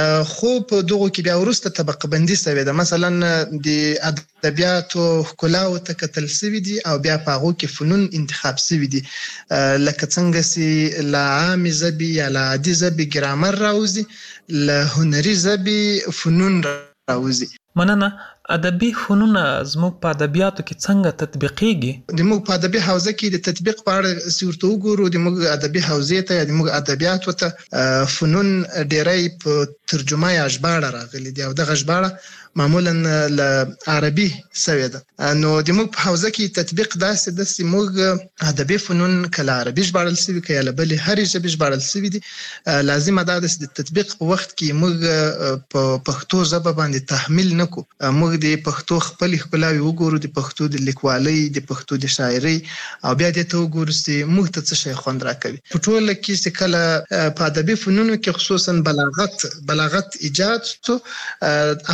K: خو په دغو کې بیا وروسته طبقه بندي سوې ده. مثلا د ادبیاتو ښکلاو ته کتل سوي دي او بیا په هغو کې فنون انتخاب سوي دي، لکه څنګه چې له عامې ژبې یا له عادي ژبې ګرامر راوځي، له هنري ژبې فنون راوځي.
I: مننه. ادبي فنون زموږ په ادبیاتو کې څنګه تطبیقېږي؟
K: د موږ په ادبي حوزه کې د تطبیق په اړه چې ورته وګورو، د موږ ادبي حوزې ته یا د موږ ادبیاتو ته فنون ډېری په ترجمه یا ژباړه راغلي دي او دغه ژباړه معمولا له عربي سوې ده. نو د موږ په حوزه کې تطبیق داسې ده چې موږ ادبي فنون که له عربي ژباړل سوي که یا له بلې هرې ژبې ژباړل سوي دي، لازمه دا ده چې د تطبیق په وخت کې موږ په پښتو ژبه باندې تحمیل نه کړو، موږ د پښتو خپلې ښکلاوې وګورو، د پښتو د لیکوالۍ، د پښتو د شاعرۍ، او بیا دې ته وګورو چې موږ ته څه شی خوند راکوي. په ټوله کې چې کله په ادبي فنونو کې خصوصا بلاغت بلاغت ایجاد شو، اول بلاغت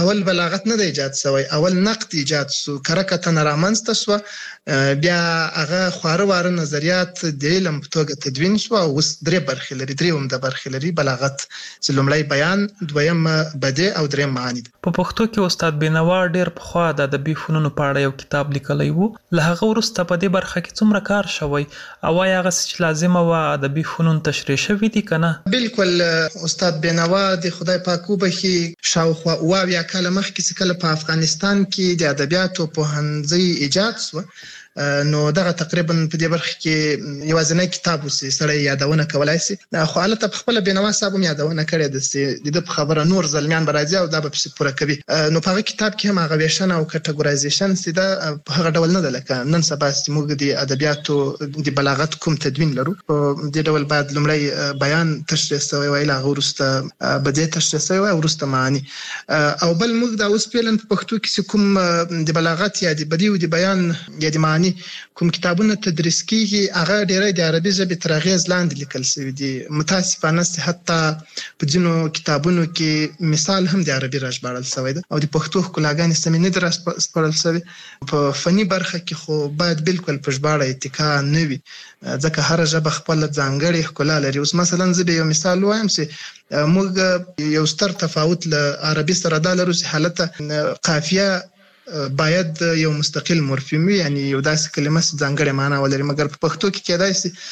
K: بلاغت نه دی ایجاد شوی، اول نقد ایجاد شو، کرکته رامنځته شو، بیا هغه خواره واره نظریات د علم په توګه تدوین شو او اوس درې برخې لري، درې عمده برخې لري: بلاغت چې لومړی بیان، دویم بدیع او دریم معانی.
I: په پښتو کې استاد بینوا ډېر پخوا د ادبي فنونو په اړه یو کتاب لیکلی و. له هغه وروسته په دې برخه کې څومره کار شوی او آیا هغه څه چې لازمه وه ادبي فنون تشریح شوي دي که نه؟
K: بالکل استاد بینوا د خدای پاک وبخي شاوخوا اوه اویا کاله مخکې چې کله په افغانستان کې د ادبیاتو پوهنځی ایجاد شو، نو دغه تقریبا په دې برخه کې یوازینی کتاب وسی سړی یادونه کولای شي. خو البته په خپل بینوا صاحب هم یادونه کړې ده چې د خبره نور زلمیان برازي او دا به پوره کوي. نو په هغه کتاب کې هم هغه ویشن او کټګورایزیشن چې دا په هغه ډول نه ده لکه نن سبا چې موږ د ادبیاتو د بلاغت کوم تدوین لرو. په دې ډول بعد لومړی بیان تشریح شوی وای، هغه وروسته بدیع تشریح شوی وای، وروسته معانی. او بل موږ دا اوس پیلن په پښتو کې کوم د بلاغت یا د بدیع او د بیان یا د معانی کوم کتابونه تدریس کیږي هغه ډیری د عربي ژبې تر اغېز لاندې لیکل شوي دي. متاسفانه چې حتی په ځینو کتابونو کې مثال هم د عربي راژباړل شوی ده او د پښتو ښکلاګانې سمې نه دي راسپړل شوې. په فني برخه کې خو باید بالکل په ژباړه اتکا نه وي، ځکه هره ژبه خپله ځانګړې ښکلا لري. اوس مثلا زه به یو مثال ووایم چې موږ یو ستر تفاوت له عربي سره دا لرو چې حالته قافیه باید یو مستقل مورفیم وي، یعنی یو داسې کلمه چې ځانګړې معنا ولري، مګر په پښتو کې کېدای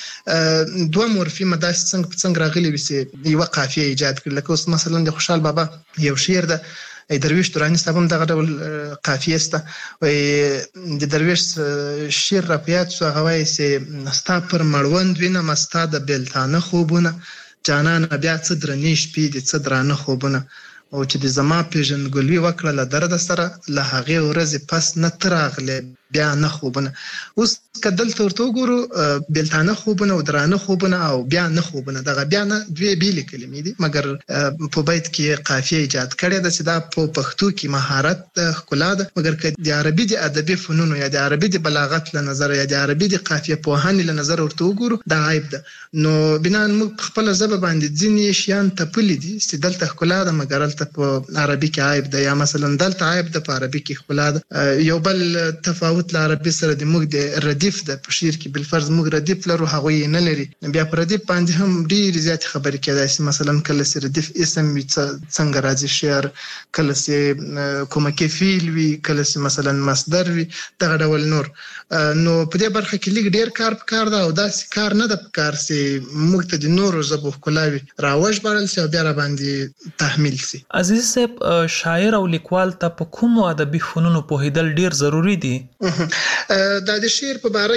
K: شي دوه مورفیمه داسې څنګه په څنګه راغلي وي چې یوه قافیه ایجاد کړي. لکه اوس مثلا د خوشحال بابا یو شعر ده، درویش دراني صاحب هم دغه ډول قافیه شته، وایي د درویش شعر را په یاد شو، هغه وایي چې ستا پر مړوند وینم ستا د بېلتانه خوبونه، جانانه بیا څه درنې شپې دي څه درانه خوبونه، او چې د زما پیژندګلوي وکړه له درده سره، له هغې ورځې پس نه ته راغلې بیا نه خوبونه. اوس که دلته ورته وګورو بېلتانه خوبونه او درانه خوبونه او بیا نه خوبونه، دغه بیا نه دوې بېلې کلمې دي، مګر په بیت کې قافیه ایجاد کړې ده چې دا په پښتو کې مهارت ښکلا ده. مګر که د عربي د ادبي فنونو یا د عربي د بلاغت له نظره یا د عربي د قافیه پوهنې له نظره ورته وګورو دا عیب ده. نو بنا موږ په خپله ژبه باندې ځینې شیان تپلي دي چې دلته ښکلا ده مګر هلته په عربي کې عیب ده، یا مثلا دلته عیب ده په عربي کې ښکلا ده. یو بل تفاوت له عربي سره د موږ د ردیف ده، په شعر کې بالفرض موږ ردیف لرو هغوی یې نه لري. بیا په ردیف باندې هم ډېرې زیاتې خبرې کېدای شي، مثلا کله چې ردیف اسم وي څنګه راځي شعر، کله چې کومکي فعل وي، کله چې مثلا مصدر وي، دغه ډول نور. نو په دې برخه کې لږ ډېر کار پکار ده او داسې کار نه ده پکار چې موږ ته د نورو ژبو ښکلاوي راوژباړل شي او بیا راباندې تحمیل شي.
I: عزیز صاحب، شاعر او لیکوال ته په کومو ادبي فنونو پوهېدل ډېر ضروري دي؟
K: دا د شعر په باره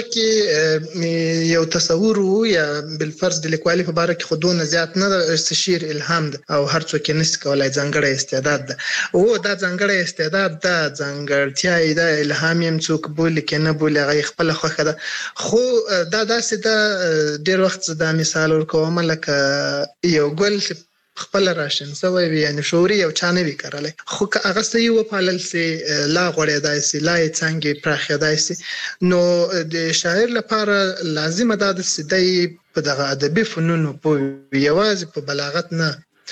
K: کې یو تصور وو یا بالفرض د لیکوالۍ په باره کې خو دونه زیات نه ده چې شعر الهام ده او هر څوک یې نشي کولی، ځانګړی استعداد ده. او دا ځانګړی استعداد ده، ځانګړتیا یې ده، الهام یې څوک بولي که نه بولي هغه یې خپله خوښه ده. خو دا داسې ده، ډېر وخت زه دا مثال ورکوم لکه یو ګل چې خپل راشن سوی وي، یعنی شعوري یو چا نه وي کرلی، خو که هغه صحیح وپالل سي لا غوړېدای سي، لا یې څانګې پراخېدای سي. نو د شاعر لپاره لازمه دا ده چې دی په دغه ادبي فنونو پوه وي، یوازې په بلاغت نه،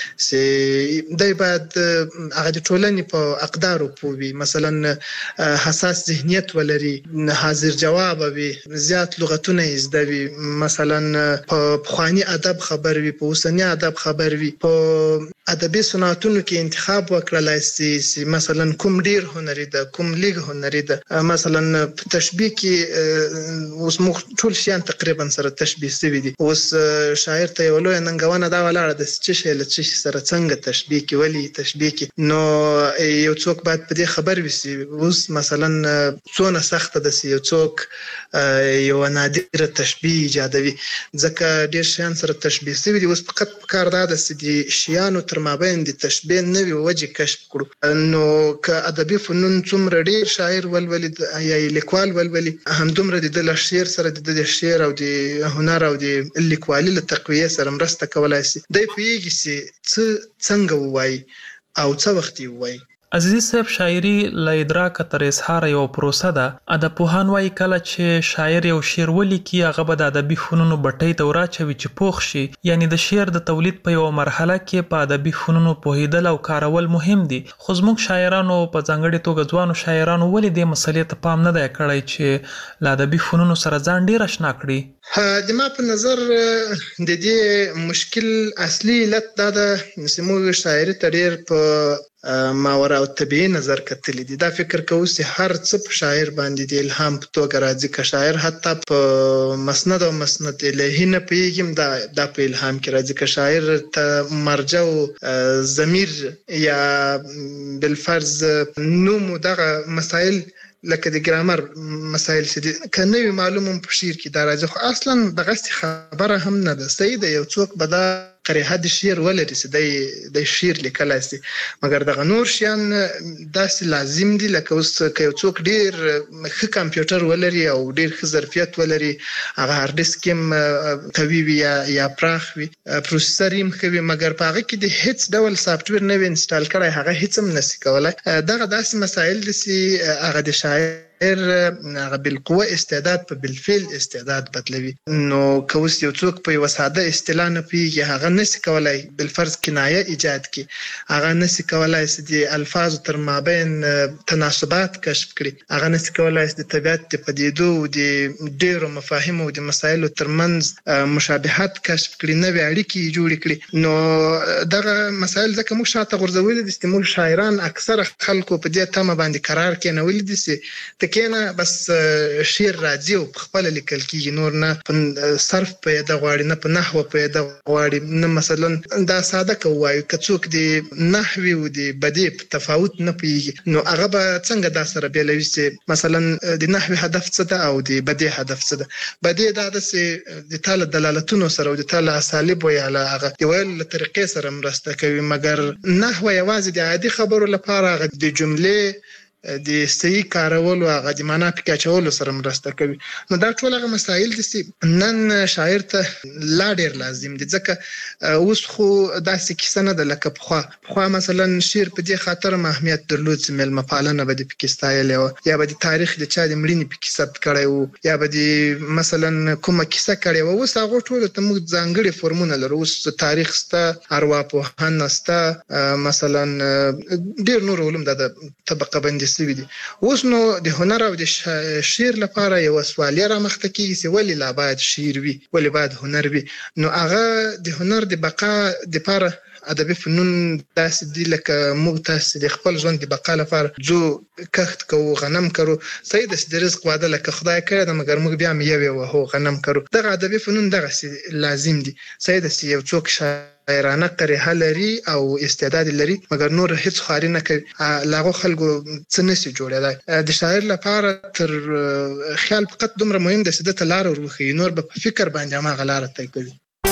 K: چې دی باید هغه د ټولنې په اقدارو پوه وي، مثلا حساس ذهنیت ولري، حاضر جواب وي، زیات لغتونه یې زده وي، مثلا په پخواني ادب خبر وي، په اوسني ادب خبر وي، په ادبي صنعتونو کې انتخاب وکړلای سي چې مثلا کوم ډیر هنري ده، کوم لږ هنري ده. مثلا په تشبیه کې اوس موږ ټول شیان تقریبا سره تشبیه شوي دي. اوس شاعر ته یو لویه ننګونه دا ولاړه ده چې شی له څه شي سره څنګه تشبیه کې، ولې تشبیه کې. نو یو څوک باید په دې خبر وي چې اوس مثلا څونه سخته ده چې یو څوک یو نادره تشبیه ایجادوي، ځکه ډیر شیان سره تشبیه شوي دي. اوس فقط پکار دا ده چې د شیانو تر مابین د تشبیه نوې وجې کشف کړو. نو که ادبي فنون څومره ډېر شاعر ولولي یا لیکوال ولولي، همدومره د ده له شعر سره د ده د شعر او د هنر او د لیکوالي له تقویې سره مرسته کولی شي. دی پوهېږي چې څه څنګه ووایي او څه وخت یې ووایي.
I: عزیزي صاحب شاعري له ادراک تر اظهار یو پروسه ده. ادب پوهان وایي کله چې شاعر یو شعر ولیکي هغه به د ادبي فنونو بټۍ ته وراچوي چې پوخ شي. یعنی د شعر د تولید په یو مرحله کې په ادبي فنونو پوهیدل او کارول مهم دي. خو زموږ شاعرانو په ځانګړي توګه ځوانو شاعرانو ولې دې مسلې ته پام نه دی کړی چې له ادبي فنونو سره ځان ډیر آشنا کړي؟
K: د ما په نظر د دې مشکل اصلي علت دا ده چې موږ شاعري ته ډیر په ماورا او طبيعي نظر کتلی دي. دا فکر کوو چې هر څه په شاعر باندې د الهام په توګه راځي. که شاعر حتی په مسند او مسند الهي نه پیږم دا د په الهام کې راځي. که شاعر ته مرجع او ضمیر یا بالفرض نوم دغه مسائل لکه د ګرامر مسایل چې کنه معلومه په شعر کې دا راځي. خو اصلا دغه خبره هم نه ده. صحیح ده یو څوک به دا قریحه د شعر ولري چې د شعر لیکلای شي، مګر دغه نور شیان داسې لازم دي لکه اوس که یو څوک ډیر ښه کمپیوټر ولري او ډیر ښه ظرفیت ولري، هغه هارد ډیسک هم قوي وي یا پراخ وي، پروسیسر هم ښه وي، مګر په هغه کې د هیڅ ډول سافټویر نه وي انسټال کړی، هغه هیڅ هم نشي کولای. دغه داسې مسایل دي چې هغه د شاعر هغه بالقوه استعداد په بالفعل استعداد بدلوي. نو که اوس یو څوک په یو ساده اصطلاح نه پیږي، هغه نشي کولای بالفرض کنایه ایجاد کړي، هغه نشي کولای چې د الفاظ تر مابین تناسبات کشف کړي، هغه نشي کولای چې د طبیعت د پدیدو او د ډیرو مفاهیمو او د مسایلو ترمنځ مشابهت کشف کړي، نوې اړیکې جوړې کړي. نو دغه مسایل ځکه موږ شاته غورځولي دي چې موږ شاعران اکثره خلکو په دې تمه باندې قرار کېنولي دي چې کینه بس شعر راځي او خپل لیکل کیږي، نور نه په صرف پیدا غواړي، نه په نحوه پیدا غواړي، نه مثلا دا ساده کوي که څوک د نحوي او د بدیع په تفاوت نه پیږي، نو هغه به څنګه دا سره بیلوي چې مثلا د نحوي هدف څه ده او د بدیع هدف څه ده. بدیع دا د سه د تعالی دلالتونو سره او د تعالی اساليب وی علی هغه د ویل طریقې سره مرسته کوي، مګر نحوه یوازې د عادي خبرو لپاره هغه د جملې د صحیح کارولو هغه د معنا په کچولو سره مرسته کوي. نو دا ټول هغه مسایل دي چې نن شاعر ته لا ډیر لازم دي، ځکه اوس خو داسې کیسه نه ده لکه پخوا. پخوا مثلا شعر په دې خاطر اهمیت درلود چې مېلمه پالنه به د پکې ستایلې وه، یا به د تاریخ د چا د مړینې پکې ثبت کړی وو، یا به د مثلا کومه کیسه کړې وه. اوس هغه ټولو ته موږ ځانګړي فورمونه لرو. اوس تاریخ شته، ارواپوهنه شته، مثلا ډیر نور علوم د طبقه بندي شوي دي. اوس نو د هنر او د شعر لپاره یو سوالیه رامخته کیږي چې ولې لا باید شعر وي، ولې باید هنر وي. نو هغه د هنر د بقا لپاره ادبي فنون داسې دي لکه موږ تاسې د خپل ژوند د بقا لپاره ځو کښت کوو، غنم کرو، صحیح ده چې د رزق وعده لکه خدای کړی ده، مګر موږ بیا هم یو وهو غنم کرو. دغه ادبي فنون دغسې لازم دي. صحیح ده چې یو څوک شاعرانه قریحه لري او استعداد لري، مګر نور هیڅ خواري نه کوي، له هغو خلکو څه نشي جوړېدای. د شاعر لپاره تر خیال فقط دومره مهم ده چې ده ته لاره وروښيي، نور به په فکر باندې هماغه لاره طی کوي.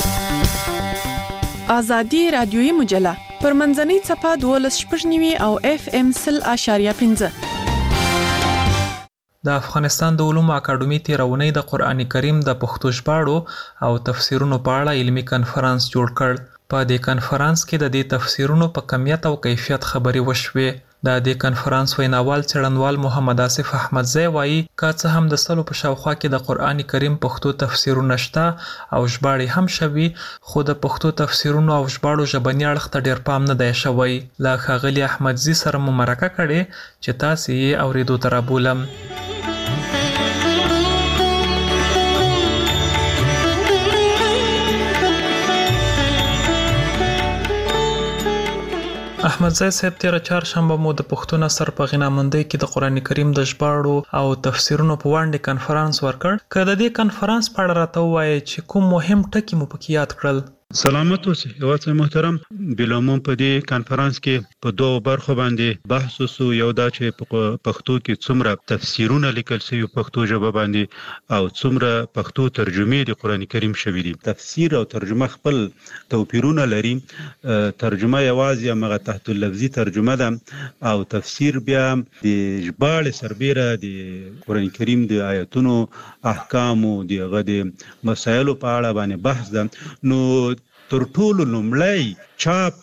O: آزادي رادیویي مجله پر منځنۍ څپه دولس شپږ نوي او اف ام سل اشاریه پنځه.
I: د افغانستان د علومو اکاډمي تیرونی د قرآن کریم د پښتو ژباړو او تفسیرونو په اړه علمي کنفرانس جوړ کړ. په دې کنفرانس کې د دې تفسیرونو په کمیت او کیفیت خبرې وشوې. د دې کنفرانس ویناوال څېړنوال محمد آصف احمدزی وایي که څه هم د سلو په شاوخوا کې د قرآن کریم پښتو تفسیرونه شته او ژباړې هم شوي، خو د پښتو تفسیرونو او ژباړو ژبني اړخ ته ډېر پام نه دی شوی. له ښاغلي احمدزي سره مو مرکه کړې چې تاسې یې اورېدو ته رابولم. احمدزی صاحب تیره چهارشنبه مو د پښتو نثر په غنامندۍ کې د قرآن کریم د ژباړو او تفسیرونو په وړاندې کنفرانس ورکړ. که د دې کنفرانس په اړه راته ووایئ چې کوم مهم ټکي مو پکې یاد کړل؟
L: سلامت اوسئ. یوازې محترم بلومون په دې کنفرانس کې په دوه برخو باندې بحث وسو. یو دا چې په پښتو کې څومره تفسیرونه لیکل شوي پښتو ژبه باندې او څومره پښتو ترجمې د قرآن کریم شوي دي. تفسیر او ترجمه خپل توپیرونه لري. ترجمه یوازې هغه تحت اللفظي ترجمه ده او تفسیر بیا د ژباړې سربیره د قرآن کریم د آیتونو احکامو دغه د مسایلو په اړه باندې بحث ده. نو تر ټولو لومړی چاپ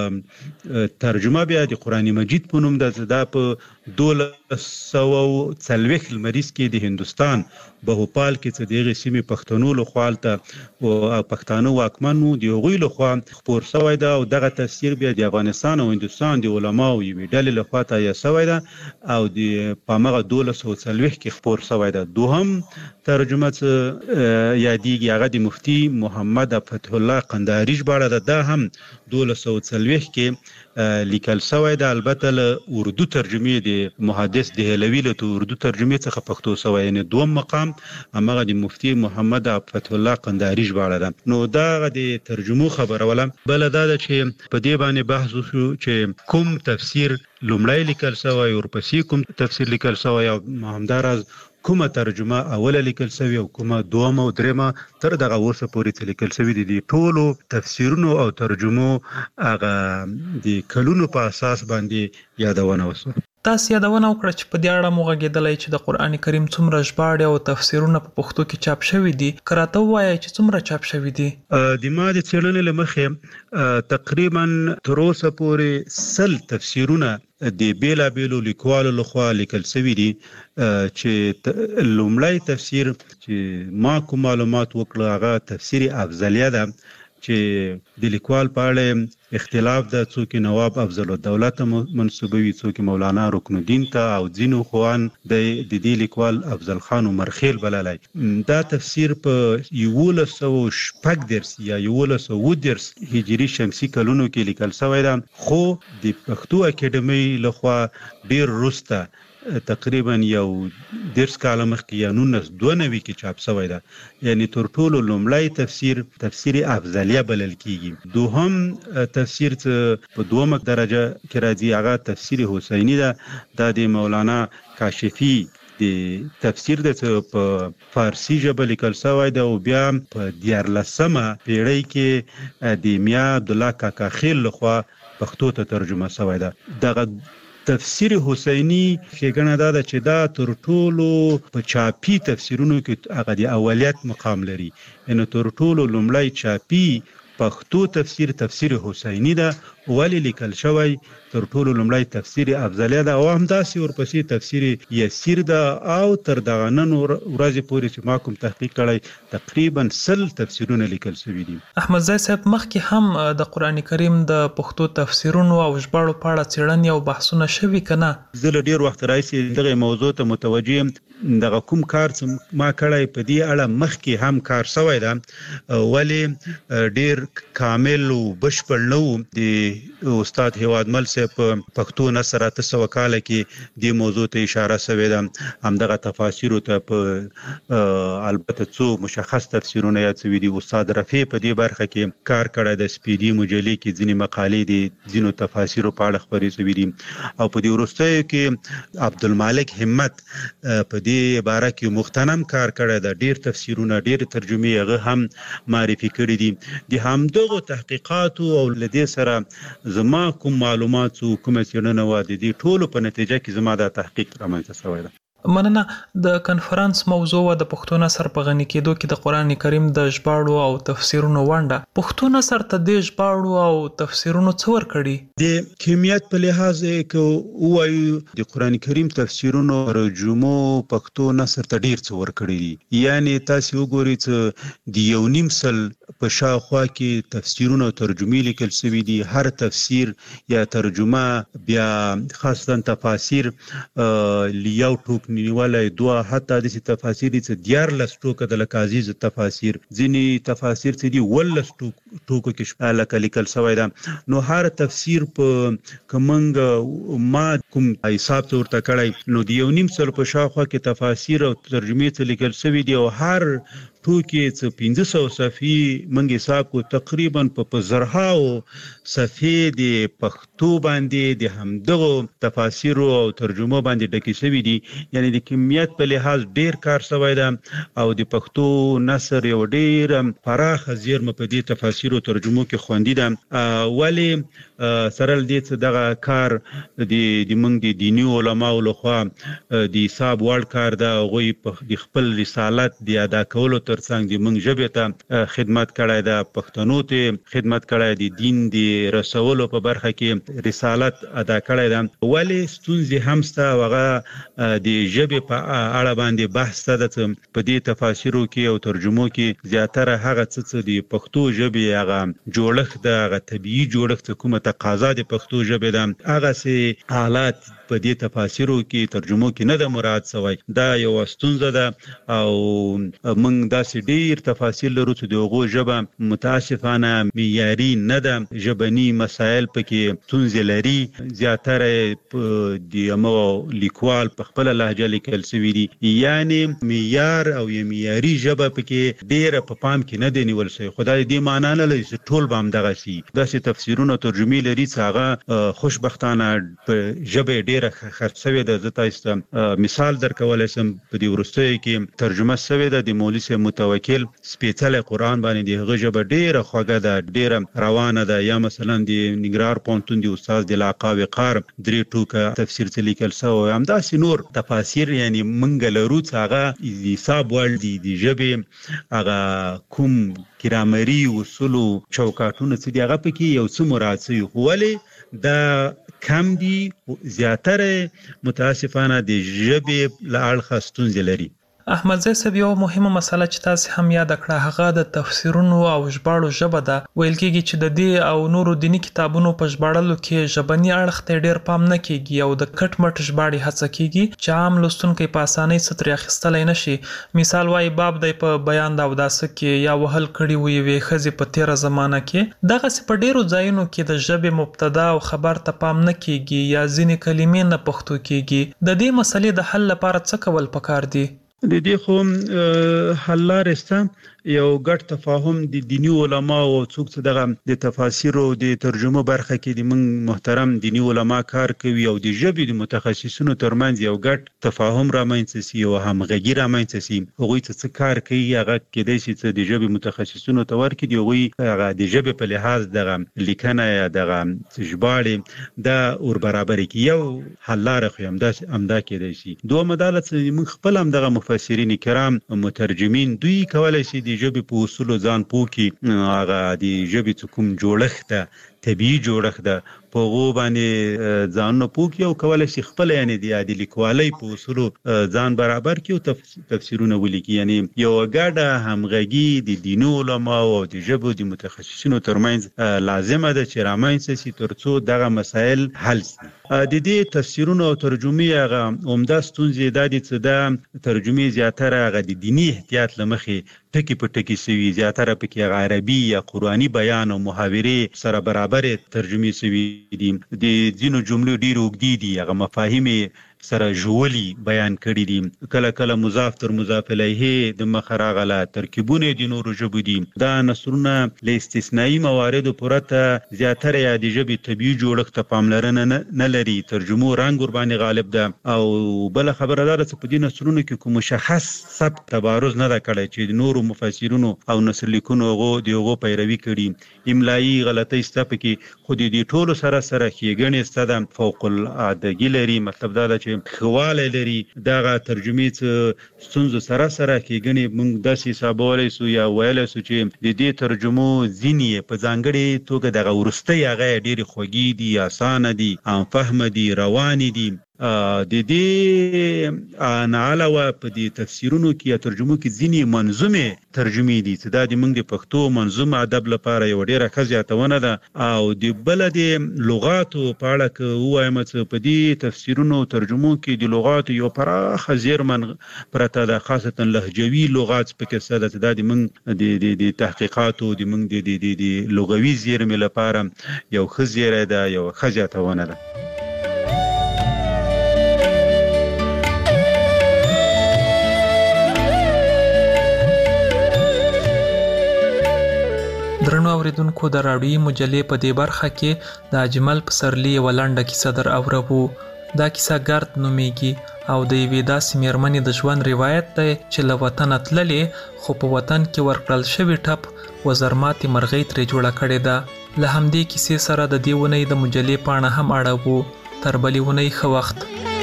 L: ترجمه بیا د قران مجید په نوم د په دولس سوه څلوېښت لمریز کې د هندستان بهوپال کې چې دغه سیمې پښتنو له خپلته او پښتانه واکمنو دی غوی له خوا خبر شوی دا او دغه تفسیر بیا د افغانستان او هندستان د علماو یو ډلې له خوا ته یا شوی دا او د پامغه دولس سوه څلوېښت کې خبر شوی دا دوهم ترجمه یادېږي هغه د مفتی محمد فتح الله قندهاری ژباړه ده هم دولس سوه څلوېښت کې لیکل شوی دا البته له اردو ترجمه د محدث دهلوی له اردو ترجمه څخه پښتو شوی یعنی دوم مقام هغه د مفتی محمد فتح الله قندهاری ژباړه ده نو دا د ترجمو خبره ولا بل دا چې په دې باندې بحث وشو چې کوم تفسیر لومړی لیکل شوی او ورپسې کوم تفسیر لیکل شوی او همدارز کومه ترجمه اوله لیکل شوی او کومه دومه او دریمه تر دغه ورسه پورې لیکل شوی دي ټولو تفسیرونو او ترجمو هغه د کلونو په اساس باندې یادونه وسو
I: تاسو یادونه وکړه چې په دې اړه موږ غږیدلای چې د قران کریم څومره ژباړې او تفسیرونه په پښتو کې چاپ شوي دي کراته وایي چې څومره چاپ شوي دي
L: د ما د څېړنې له مخې تقریبا تر اوسه پورې سل تفسیرونه د بیلا بیلو لیکوالو لخوا لیکل شوي دي چې لومړی تفسیر چې ما کوم معلومات وکړه هغه تفسیر افضلیه ده چې د لیکوال په اړه اختلاف ده څوک نواب افضل الدوله ته منسوبوي څوک مولانا رکن الدین ته او ځینو خوان د دې لیکوال افضل خان عمرخیل بللای دا تفسیر په یولس سوه شپږ درس یا یولس سوه درس هجری شمسي کلونو کې لیکل شوی ده خو د پښتو اکیډمي لخوا ډیر وروسته تقریبا یو درس کاله مخکې یا نولس دوه نوي کې چاپ شوی ده یعنی تر ټولو لومړی تفسیر تفسیر افضلیه بلل کیږي دوهم تفسیر په دومه درجه کې راځي هغه تفسیر حسینی ده د مولانا کاشفی د تفسیر د په فارسی ژبه لیکل شوی ده او بیا په دیارلسمه پیړۍ کې د میا عبدالله کاکا خیل لخوا پښتو ته ترجمه شوی ده دغه تفسیر حسینی ښېګڼه دا ده چې دا تر ټولو په چاپي تفسیرونو کې هغه د اولیت مقام لري یعنی تر ټولو لومړی چاپي پښتو تفسیر تفسیر حسینی ده ولی لیکل شوی تر ټولو لومړی تفسیر افضلیه ده او همداسې ورپسې تفسیر یسیر ده او تر دغه نن ورځې پورې چې ما کوم تحقیق کړی تقریبا سل تفسیرونه لیکل شوي دي
I: احمد زای صاحب مخکې هم د قران کریم د پښتو تفسیرونو او ژباړو په اړه څېړنې او بحثونه شوي که نه
L: زه له ډېر وخت راهیسې دغه موضوع ته متوجه یم دغه کوم کار چې ما کړی په دې اړه مخکې هم کار شوی ده ولې ډېر کامل او بشپړ نه و د استاد هیوادمل صاحب په پښتو نثر اته سوه کاله کې دې موضوع ته اشاره شوې ده همدغه تفاسیرو ته په البته څو مشخص تفسیرونه یاد شوي دي استاد رفیع په دې برخه کې کار کړی د سپیدي مجلې کې ځینې مقالې دي ځینو تفاسیرو په اړه خپرې شوي دي او په دې وروستیو کې عبدالمالک همت په دې عباره کې مختنم کار کړی ده ډېر تفسیرونه ډېر ترجمې هغه هم معرفي کړي دي د همدغو تحقیقاتو او له دې سره زما کوم معلومات او کوم څېړنه و د دې ټولو په نتیجه کې زما د تحقیق رامنځته شوی ده
I: مننه د کنفرانس موضوع د پښتو نثر په غني کېدو کې د قران کریم د ژباړو او تفسیرونو ونډه پښتو نثر ته د ژباړو او تفسیرونو څه ورکړي
L: د کمیت په لحاظ کې وایو د قران کریم تفسیرونو ترجمو پښتو نثر ته ډیر څه ورکړي دي یعنی تاسو وګورئ چې د یو نیم سل په شاوخوا کې تفسیرونه او ترجمې لیکل شوي دي هر تفسیر یا ترجمه بیا خاصتا تفاسیر لیاو ټوک نیولای دوه حتی د تفاسیر چې دیارلس ټوکه د لکازیز تفاسیر ځینی تفاسیر چې دی ولس ټوکو کې لکه لیکل شوی ده نو هر تفسیر په کومنګ ما کوم حساب ورته کړی نو د یو نیم سل په شاوخوا کې تفاسیر او ترجمې ته لیکل شوی دی او هر ټوکې چې پنځه سوه صفحې موږ حساب کو تقریبا په زرهاو صفحې د پښتو باندې د همدغو تفاسیرو او ترجمو باندې ډکې شوي دي یعنی د کمیت په لحاظ ډیر کار شوی ده او د پښتو نثر یو ډیر پراخه زیرمه په دې تفاسیرو ترجمو کې خوندي ده ولی سرل دې څه دغه کار د د موږ د دینی علماو لخوا د حساب وړ کار دا غوي په خپل رسالت د ادا کولو ترڅنګ د موږ ژبې ته خدمت کړای دا پښتنو ته خدمت کړای د دین د رسولو په برخه کې رسالت ادا کړای دا ولی ستونزې هم ستا هغه د ژبې په اړه باندې بحث ده په دې تفاسیرو کې او ترجمو کې زیاتره هغه څه د پښتو ژبې هغه جوړښت د هغه طبيعي جوړښت کومه تقاضا د پښتو ژبې ده هغه سي حالات په دې تفاسیرو کې ترجمو کې نه د مراد سوی دا یو ستونزه ده او موږ داسې ډیر تفاصیل لرو چې دغه ژبه متاسفانه معیاري نه ده ژبني مسایل پکې ستونزې لري زیاتره د امو لیکوال په خپل لهجه لیکل شوی دي یعنی معیار او معیاري ژبه پکې ډیر په پام کې نه دی نیول شوی خدای دې معنا نه لري چې ټول بام دغه شي داسې تفسیرونه ترجمې لري چې هغه خوشبختانه په ژبه ډیره خرڅوي د زتایست مثال درکولای سم په دې ورستۍ کې ترجمه شوی د مولوی متوکل سپیڅل قرآن باندې د غژبه ډیره خوګه ده ډیره روانه ده یا مثلا د نګرار پونتون دی استاد د لاقا وقار درې ټوکه تفسیر لیکل سو هم دا سينور تفاسیر یعنی منګ لرو هغه حساب ول دي د ژبې هغه کوم ګرامري اصول چوکاټونه چې دی هغه پکې یو څه مراد شي ولی دا کم دي زیاتره متاسفانه د ژبې له اړخه ستونزې لري
I: احمد زی صاحب یو مهمه مسله چې تاسو هم یاد کړه هغه د تفسیرونو او ژباړو ژبه ده ویل کېږي چې د دې او نورو دینی کتابونو په ژباړلو کې ژبني اړخ ته ډیر پام نه کیږي او د کټ مټ ژباړې هڅه کیږي چې عام لوستونکو په اسانۍ ستري اخیستلای نشي مثال وايي باب د په بیان دا وداسه کې یا وهل کړي وي وي خزي په تیر زمانہ کې دغه په ډیرو ځایونو کې د ژبې مبتدا او خبر ته پام نه کیږي یا ځینې کلمې نه پښتو کیږي د دې مسلې د حل لپاره څه کول پکار دي
L: د دې خو حل لارسته یو ګډ تفاهم د دینی علما او څوک چې دغه د تفاسیر او د ترجمه برخه کې د من محترم دینی علما کار کوي او د ژبې د متخصصینو ترمنځ یو ګډ تفاهم رامنځته سي او همغږي رامنځته سي هغه څه کار کوي هغه کېدای شي چې د ژبې متخصصینو تور کې دی هغه هغه د ژبې په لحاظ دغه لیکنه یا دغه ژباړې دا ور برابر کی یو حل لار خو هم دا امدا کېدای شي دوه مدالت من خپل هم دغه مفسرین کرام مترجمین دوی کولای شي د ژبې په اصول ځان پوکي هغه د ژبې کوم جوړښت طبيعي جوړښت ده په غو باندې ځان پوکي او کولای شي خپل یعنی د عادي لیکوالۍ په اصول ځان برابر کی او تفسیرونه ولیکي یعنی یو ګډه همغږي د دیني علما او د ژبې د متخصصینو ترمنځ لازمه ده چې رامنځته شي ترڅو دغه مسایل حل شي د دې تفسیرونو او ترجمې هغه عمده ستونزې د دې څه ده ترجمې زیاتره هغه د دینی احتیاط لمخې ټکی په ټکی سوي زیاتره پکې عربي یا قرآني بیان او محاورې سره برابر ترجمې سوي دي د ځینو جملو ډیر وګړي دي هغه مفاهیم سره جوړي بیان کړی دي کله کله مضاف تر مضاف الیه د مخراغله ترکیبونه دي نور ژبه دي دا نصرونه له استثنایی مواردو پرته زیاتره یا د ژبې طبيعي جوړښت پاملرنه نه لري ترجمه رنگ ور باندې غالب ده او بل خبردار څه په دې نصرونه کې کوم مشخص سبق تبارز نه دا کړی چې نور مفسرونو او نثر لیکونو غو دیغه پیروي کړي املایي غلطۍ ستپ کې خو دې ټولو سره سره کېګنې ستدم فوق العاده ګلري مطلب دا چې خواله لري دغه ترجمې څه ستونزو سره سره کېګنې موږ داسې حسابولای سو یا ویلای سو چې د دې ترجمو ځینې په ځانګړي توګه دغه ورستۍ هغه ډېری خوږې دي اسانه دي عام فهم دي روان دي د دې نه علاوه په دې تفسیرونو کې یا ترجمو کې ځینې منظومه ترجمې دي چې د موږ د پښتو منظومه ادب لپاره یو ډیره خزیاتونه ده او د بل د لغاتو په اړه کې وایم چې په دې تفسیرونو ترجمو کې د لغاتو یو پراخه زیرمن پرته ده خاصتا لهجوي لغات په کې ساده ده د موږ د تحقیقاتو د موږ د لغوي زیرمې لپاره یو خزیره ده یو خزیاتونه ده
I: درنو اوریدونکو د راډیوي مجلې په دې برخه کې د اجمل پسرلی ولنډه کیسه در اوربو دا کیسه ګرد نومیږي او د یوې داسې میرمنې د ژوند روایت دی چې له وطنه تللې خو په وطن کې ورکړل شوي ټپ وزرماتې مرغۍ ترې جوړه کړې ده. له همدې کیسې سره د دې اونۍ د مجلې پاڼه هم اړوو. تر بلې اونۍ ښه وخت.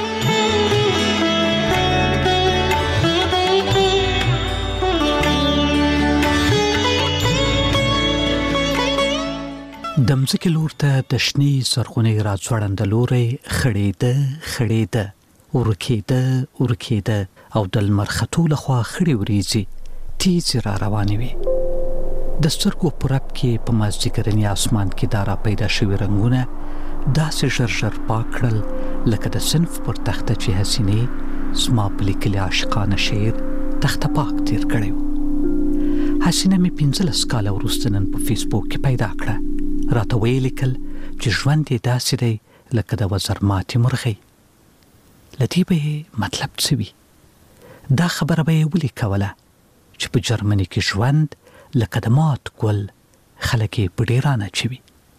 P: د مځکې لور ته د شنې زرغونې راځوړنده لورۍ خړېده خړېده ورکېده ورکېده او د لمر ختو لخوا خړې وریځې تیزې را روانې وې. د سترګو په رپ کې په مازدیګرني اسمان کې دا را پیدا شوي رنګونه داسې ژر ژر پاک کړل لکه د صنف پر تخته چې حسینې زما په لیکلي عاشقانه شعر تخته پاک تیر کړی و. حسینه مې پنځلس کاله وروسته نن په فیسبوک کې پیدا کړه. راته ویې لیکل چې ژوند یې داسې دی لکه د وزرماتې مرغۍ. له دې به یې مطلب څه وي؟ دا خبره به یې ولې کوله چې په جرمني کې ژوند لکه د مات ګل خلک یې په ډیران اچوي.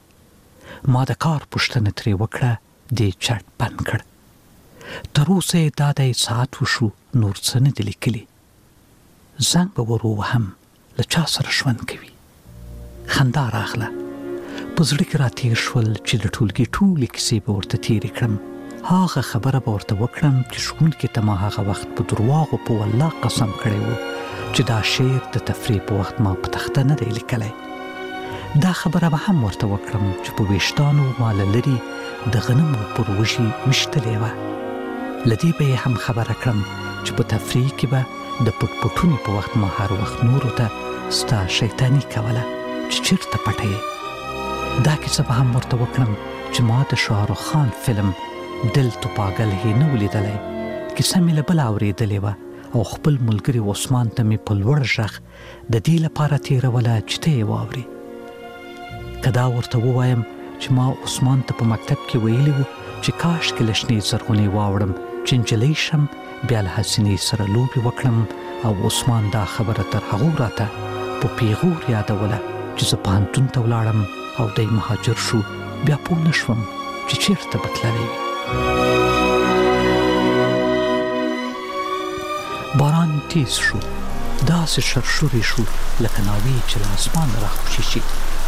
P: ما د کار پوښتنه ترې وکړه، دې چټ بند کړ. تر اوسه یې دا دی ساعت وشو نور څه نه دي لیکلي. زنګ به ور ووهم له چا سره ژوند کوي. خندا راغله. په زړه کې راتېر شول چې د ټولګي ټولې کیسې به ورته تېرې کړم. هغه خبره به ورته وکړم چې ښوونکي ته ما هغه وخت په درواغو په والله قسم کړی و چې دا شعر د تفریح په وخت ما په تخته نه دی لیکلی. دا خبره به هم ورته وکړم چې په ویشتانو ما له لرې د غنمو پر وږي ویشتلې وه. له دې به یې هم خبره کړم چې په تفریح کې به د پټ پټونې په وخت ما هر وخت نورو ته ستا شیطاني کوله چې چېرته پټه یې. دا کیسه به هم ورته وکړم چې ما د شاهرخ خان فلم دل تو پاگل هی نه ولیدلی. کیسه مې له بله اورېدلې وه او خپل ملګري عثمان ته مې په لوړ غږ د دې لپاره تېروله چې ته یې واورې. که دا ورته ووایم چې ما عثمان ته په مکتب کې ویلي وو چې کاشکې له شنې زرغونې واوړم چې نجلۍ شم، بیا له حسینې سره لوبې وکړم، او عثمان دا خبره تر هغو راته په پیغور یادوله چې زه پوهنتون ته ولاړم او دی مهاجر شو. بیا پوه نه شوم چې چېرته به تللی وي. باران تیز شو، داسې شرشورې شو لکه ناوې چې له اسمانه راخوشي شي.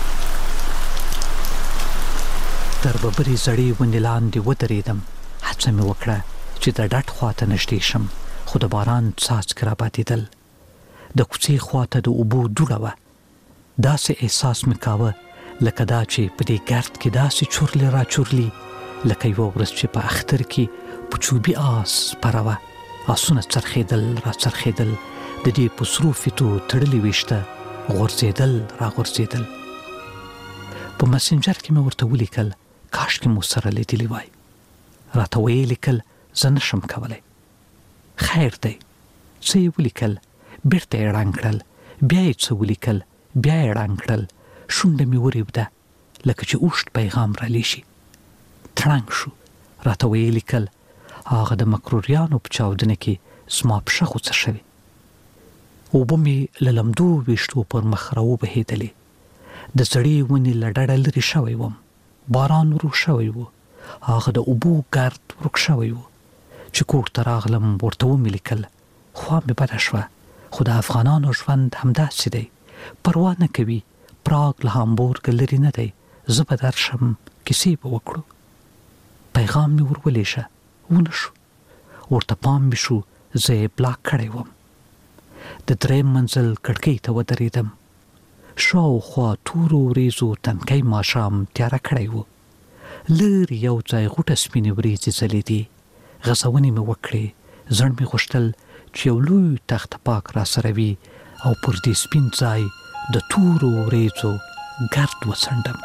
P: تر ببرې زړې ونې لاندې ودرېدم. هڅه مې وکړه چې د ډډ خواته نږدې شم، خو د باران څاڅکي راباتېدل. د کوڅې خواته د اوبو دوړه وه. داسې احساس مې کاوه لکه دا چې په دې ګرد کې داسې چورلې را چورلي لکه یوه ورځ چې په اختر کې په چوبي آس سپره وه. آسونه څرخېدل را څرخېدل، د دې په سرو فیتو تړلي ویشته غورځېدل را غورځېدل. په مسنجر کې مې ورته ولیکل کاشکې مو سره لیدلي وای. راته ویې لیکل زه نشم کولی. خیر دی. څه یې ولیکل، بیرته یې ړنګ کړل، بیا یې څه ولیکل، بیا یې ړنګ کړل. شونډه مې وریبده لکه چې اوږد پیغام را لیشي. تړنګ شو. راته ویې لیکل هغه د مکروریانو په چاودنه کې زما پښه غوڅه شوې. اوبه مې له لمدو ویشتو پر مخ راوبهېدلې. د زړې ونې له ډډه لرې شوی وم. باران ورو شوی و. هغه د اوبو ګرد ورک شوی و. چې کور ته راغلم ورته ومې لیکل. خوا مې بده شوه، خو د افغانانو ژوند همداسې دی، پروا نه کوي. پراګ له هامبورګ لرې نه دی. زه به درشم، کیسې به وکړو. پیغام مې ورولېشه، ونه شو. ورته پام مې شو زه یې بلاک کړی وم. د درېیم منزل کړکۍ ته ودرېدم. شاوخوا تورو وریځو تنکی ماښام تیاره کړی و. لرې یو ځای غوټه سپینې وریځې ځلېدې. غځونې مې وکړې. زړه مې غوښتل چې یو لوی تخته پاک را سره وي او پر دې سپین ځای د تورو وریځو ګرد وڅنډم.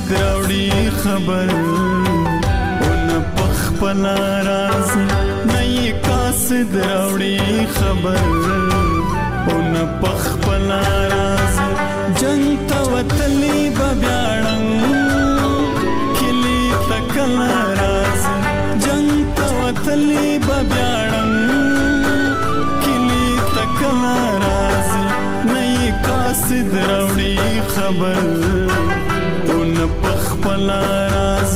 Q: راوړي خبر اون پخپل راز نه یې قاصد راوړي خبر اون پخپل راز جنگ ته وتلی ببیاړم کلی تکل راز جنگ ته وتلی ببیاړم کلی تکل راز نه یې قاصد راوړي خبر اون پخپل راز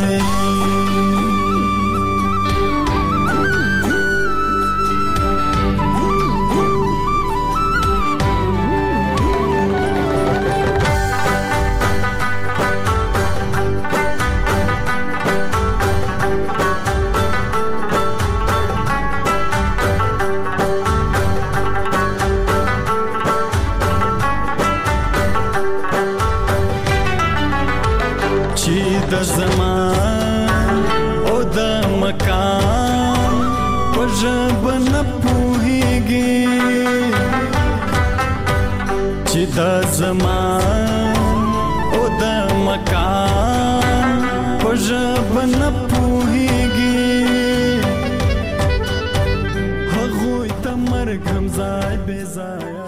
Q: د زمان او د مکان په ژبه نه پوهیږي چې د زمان او د مکان په ژبه نه پوهیږي هغوی ته مرګ هم ځای بې ځایه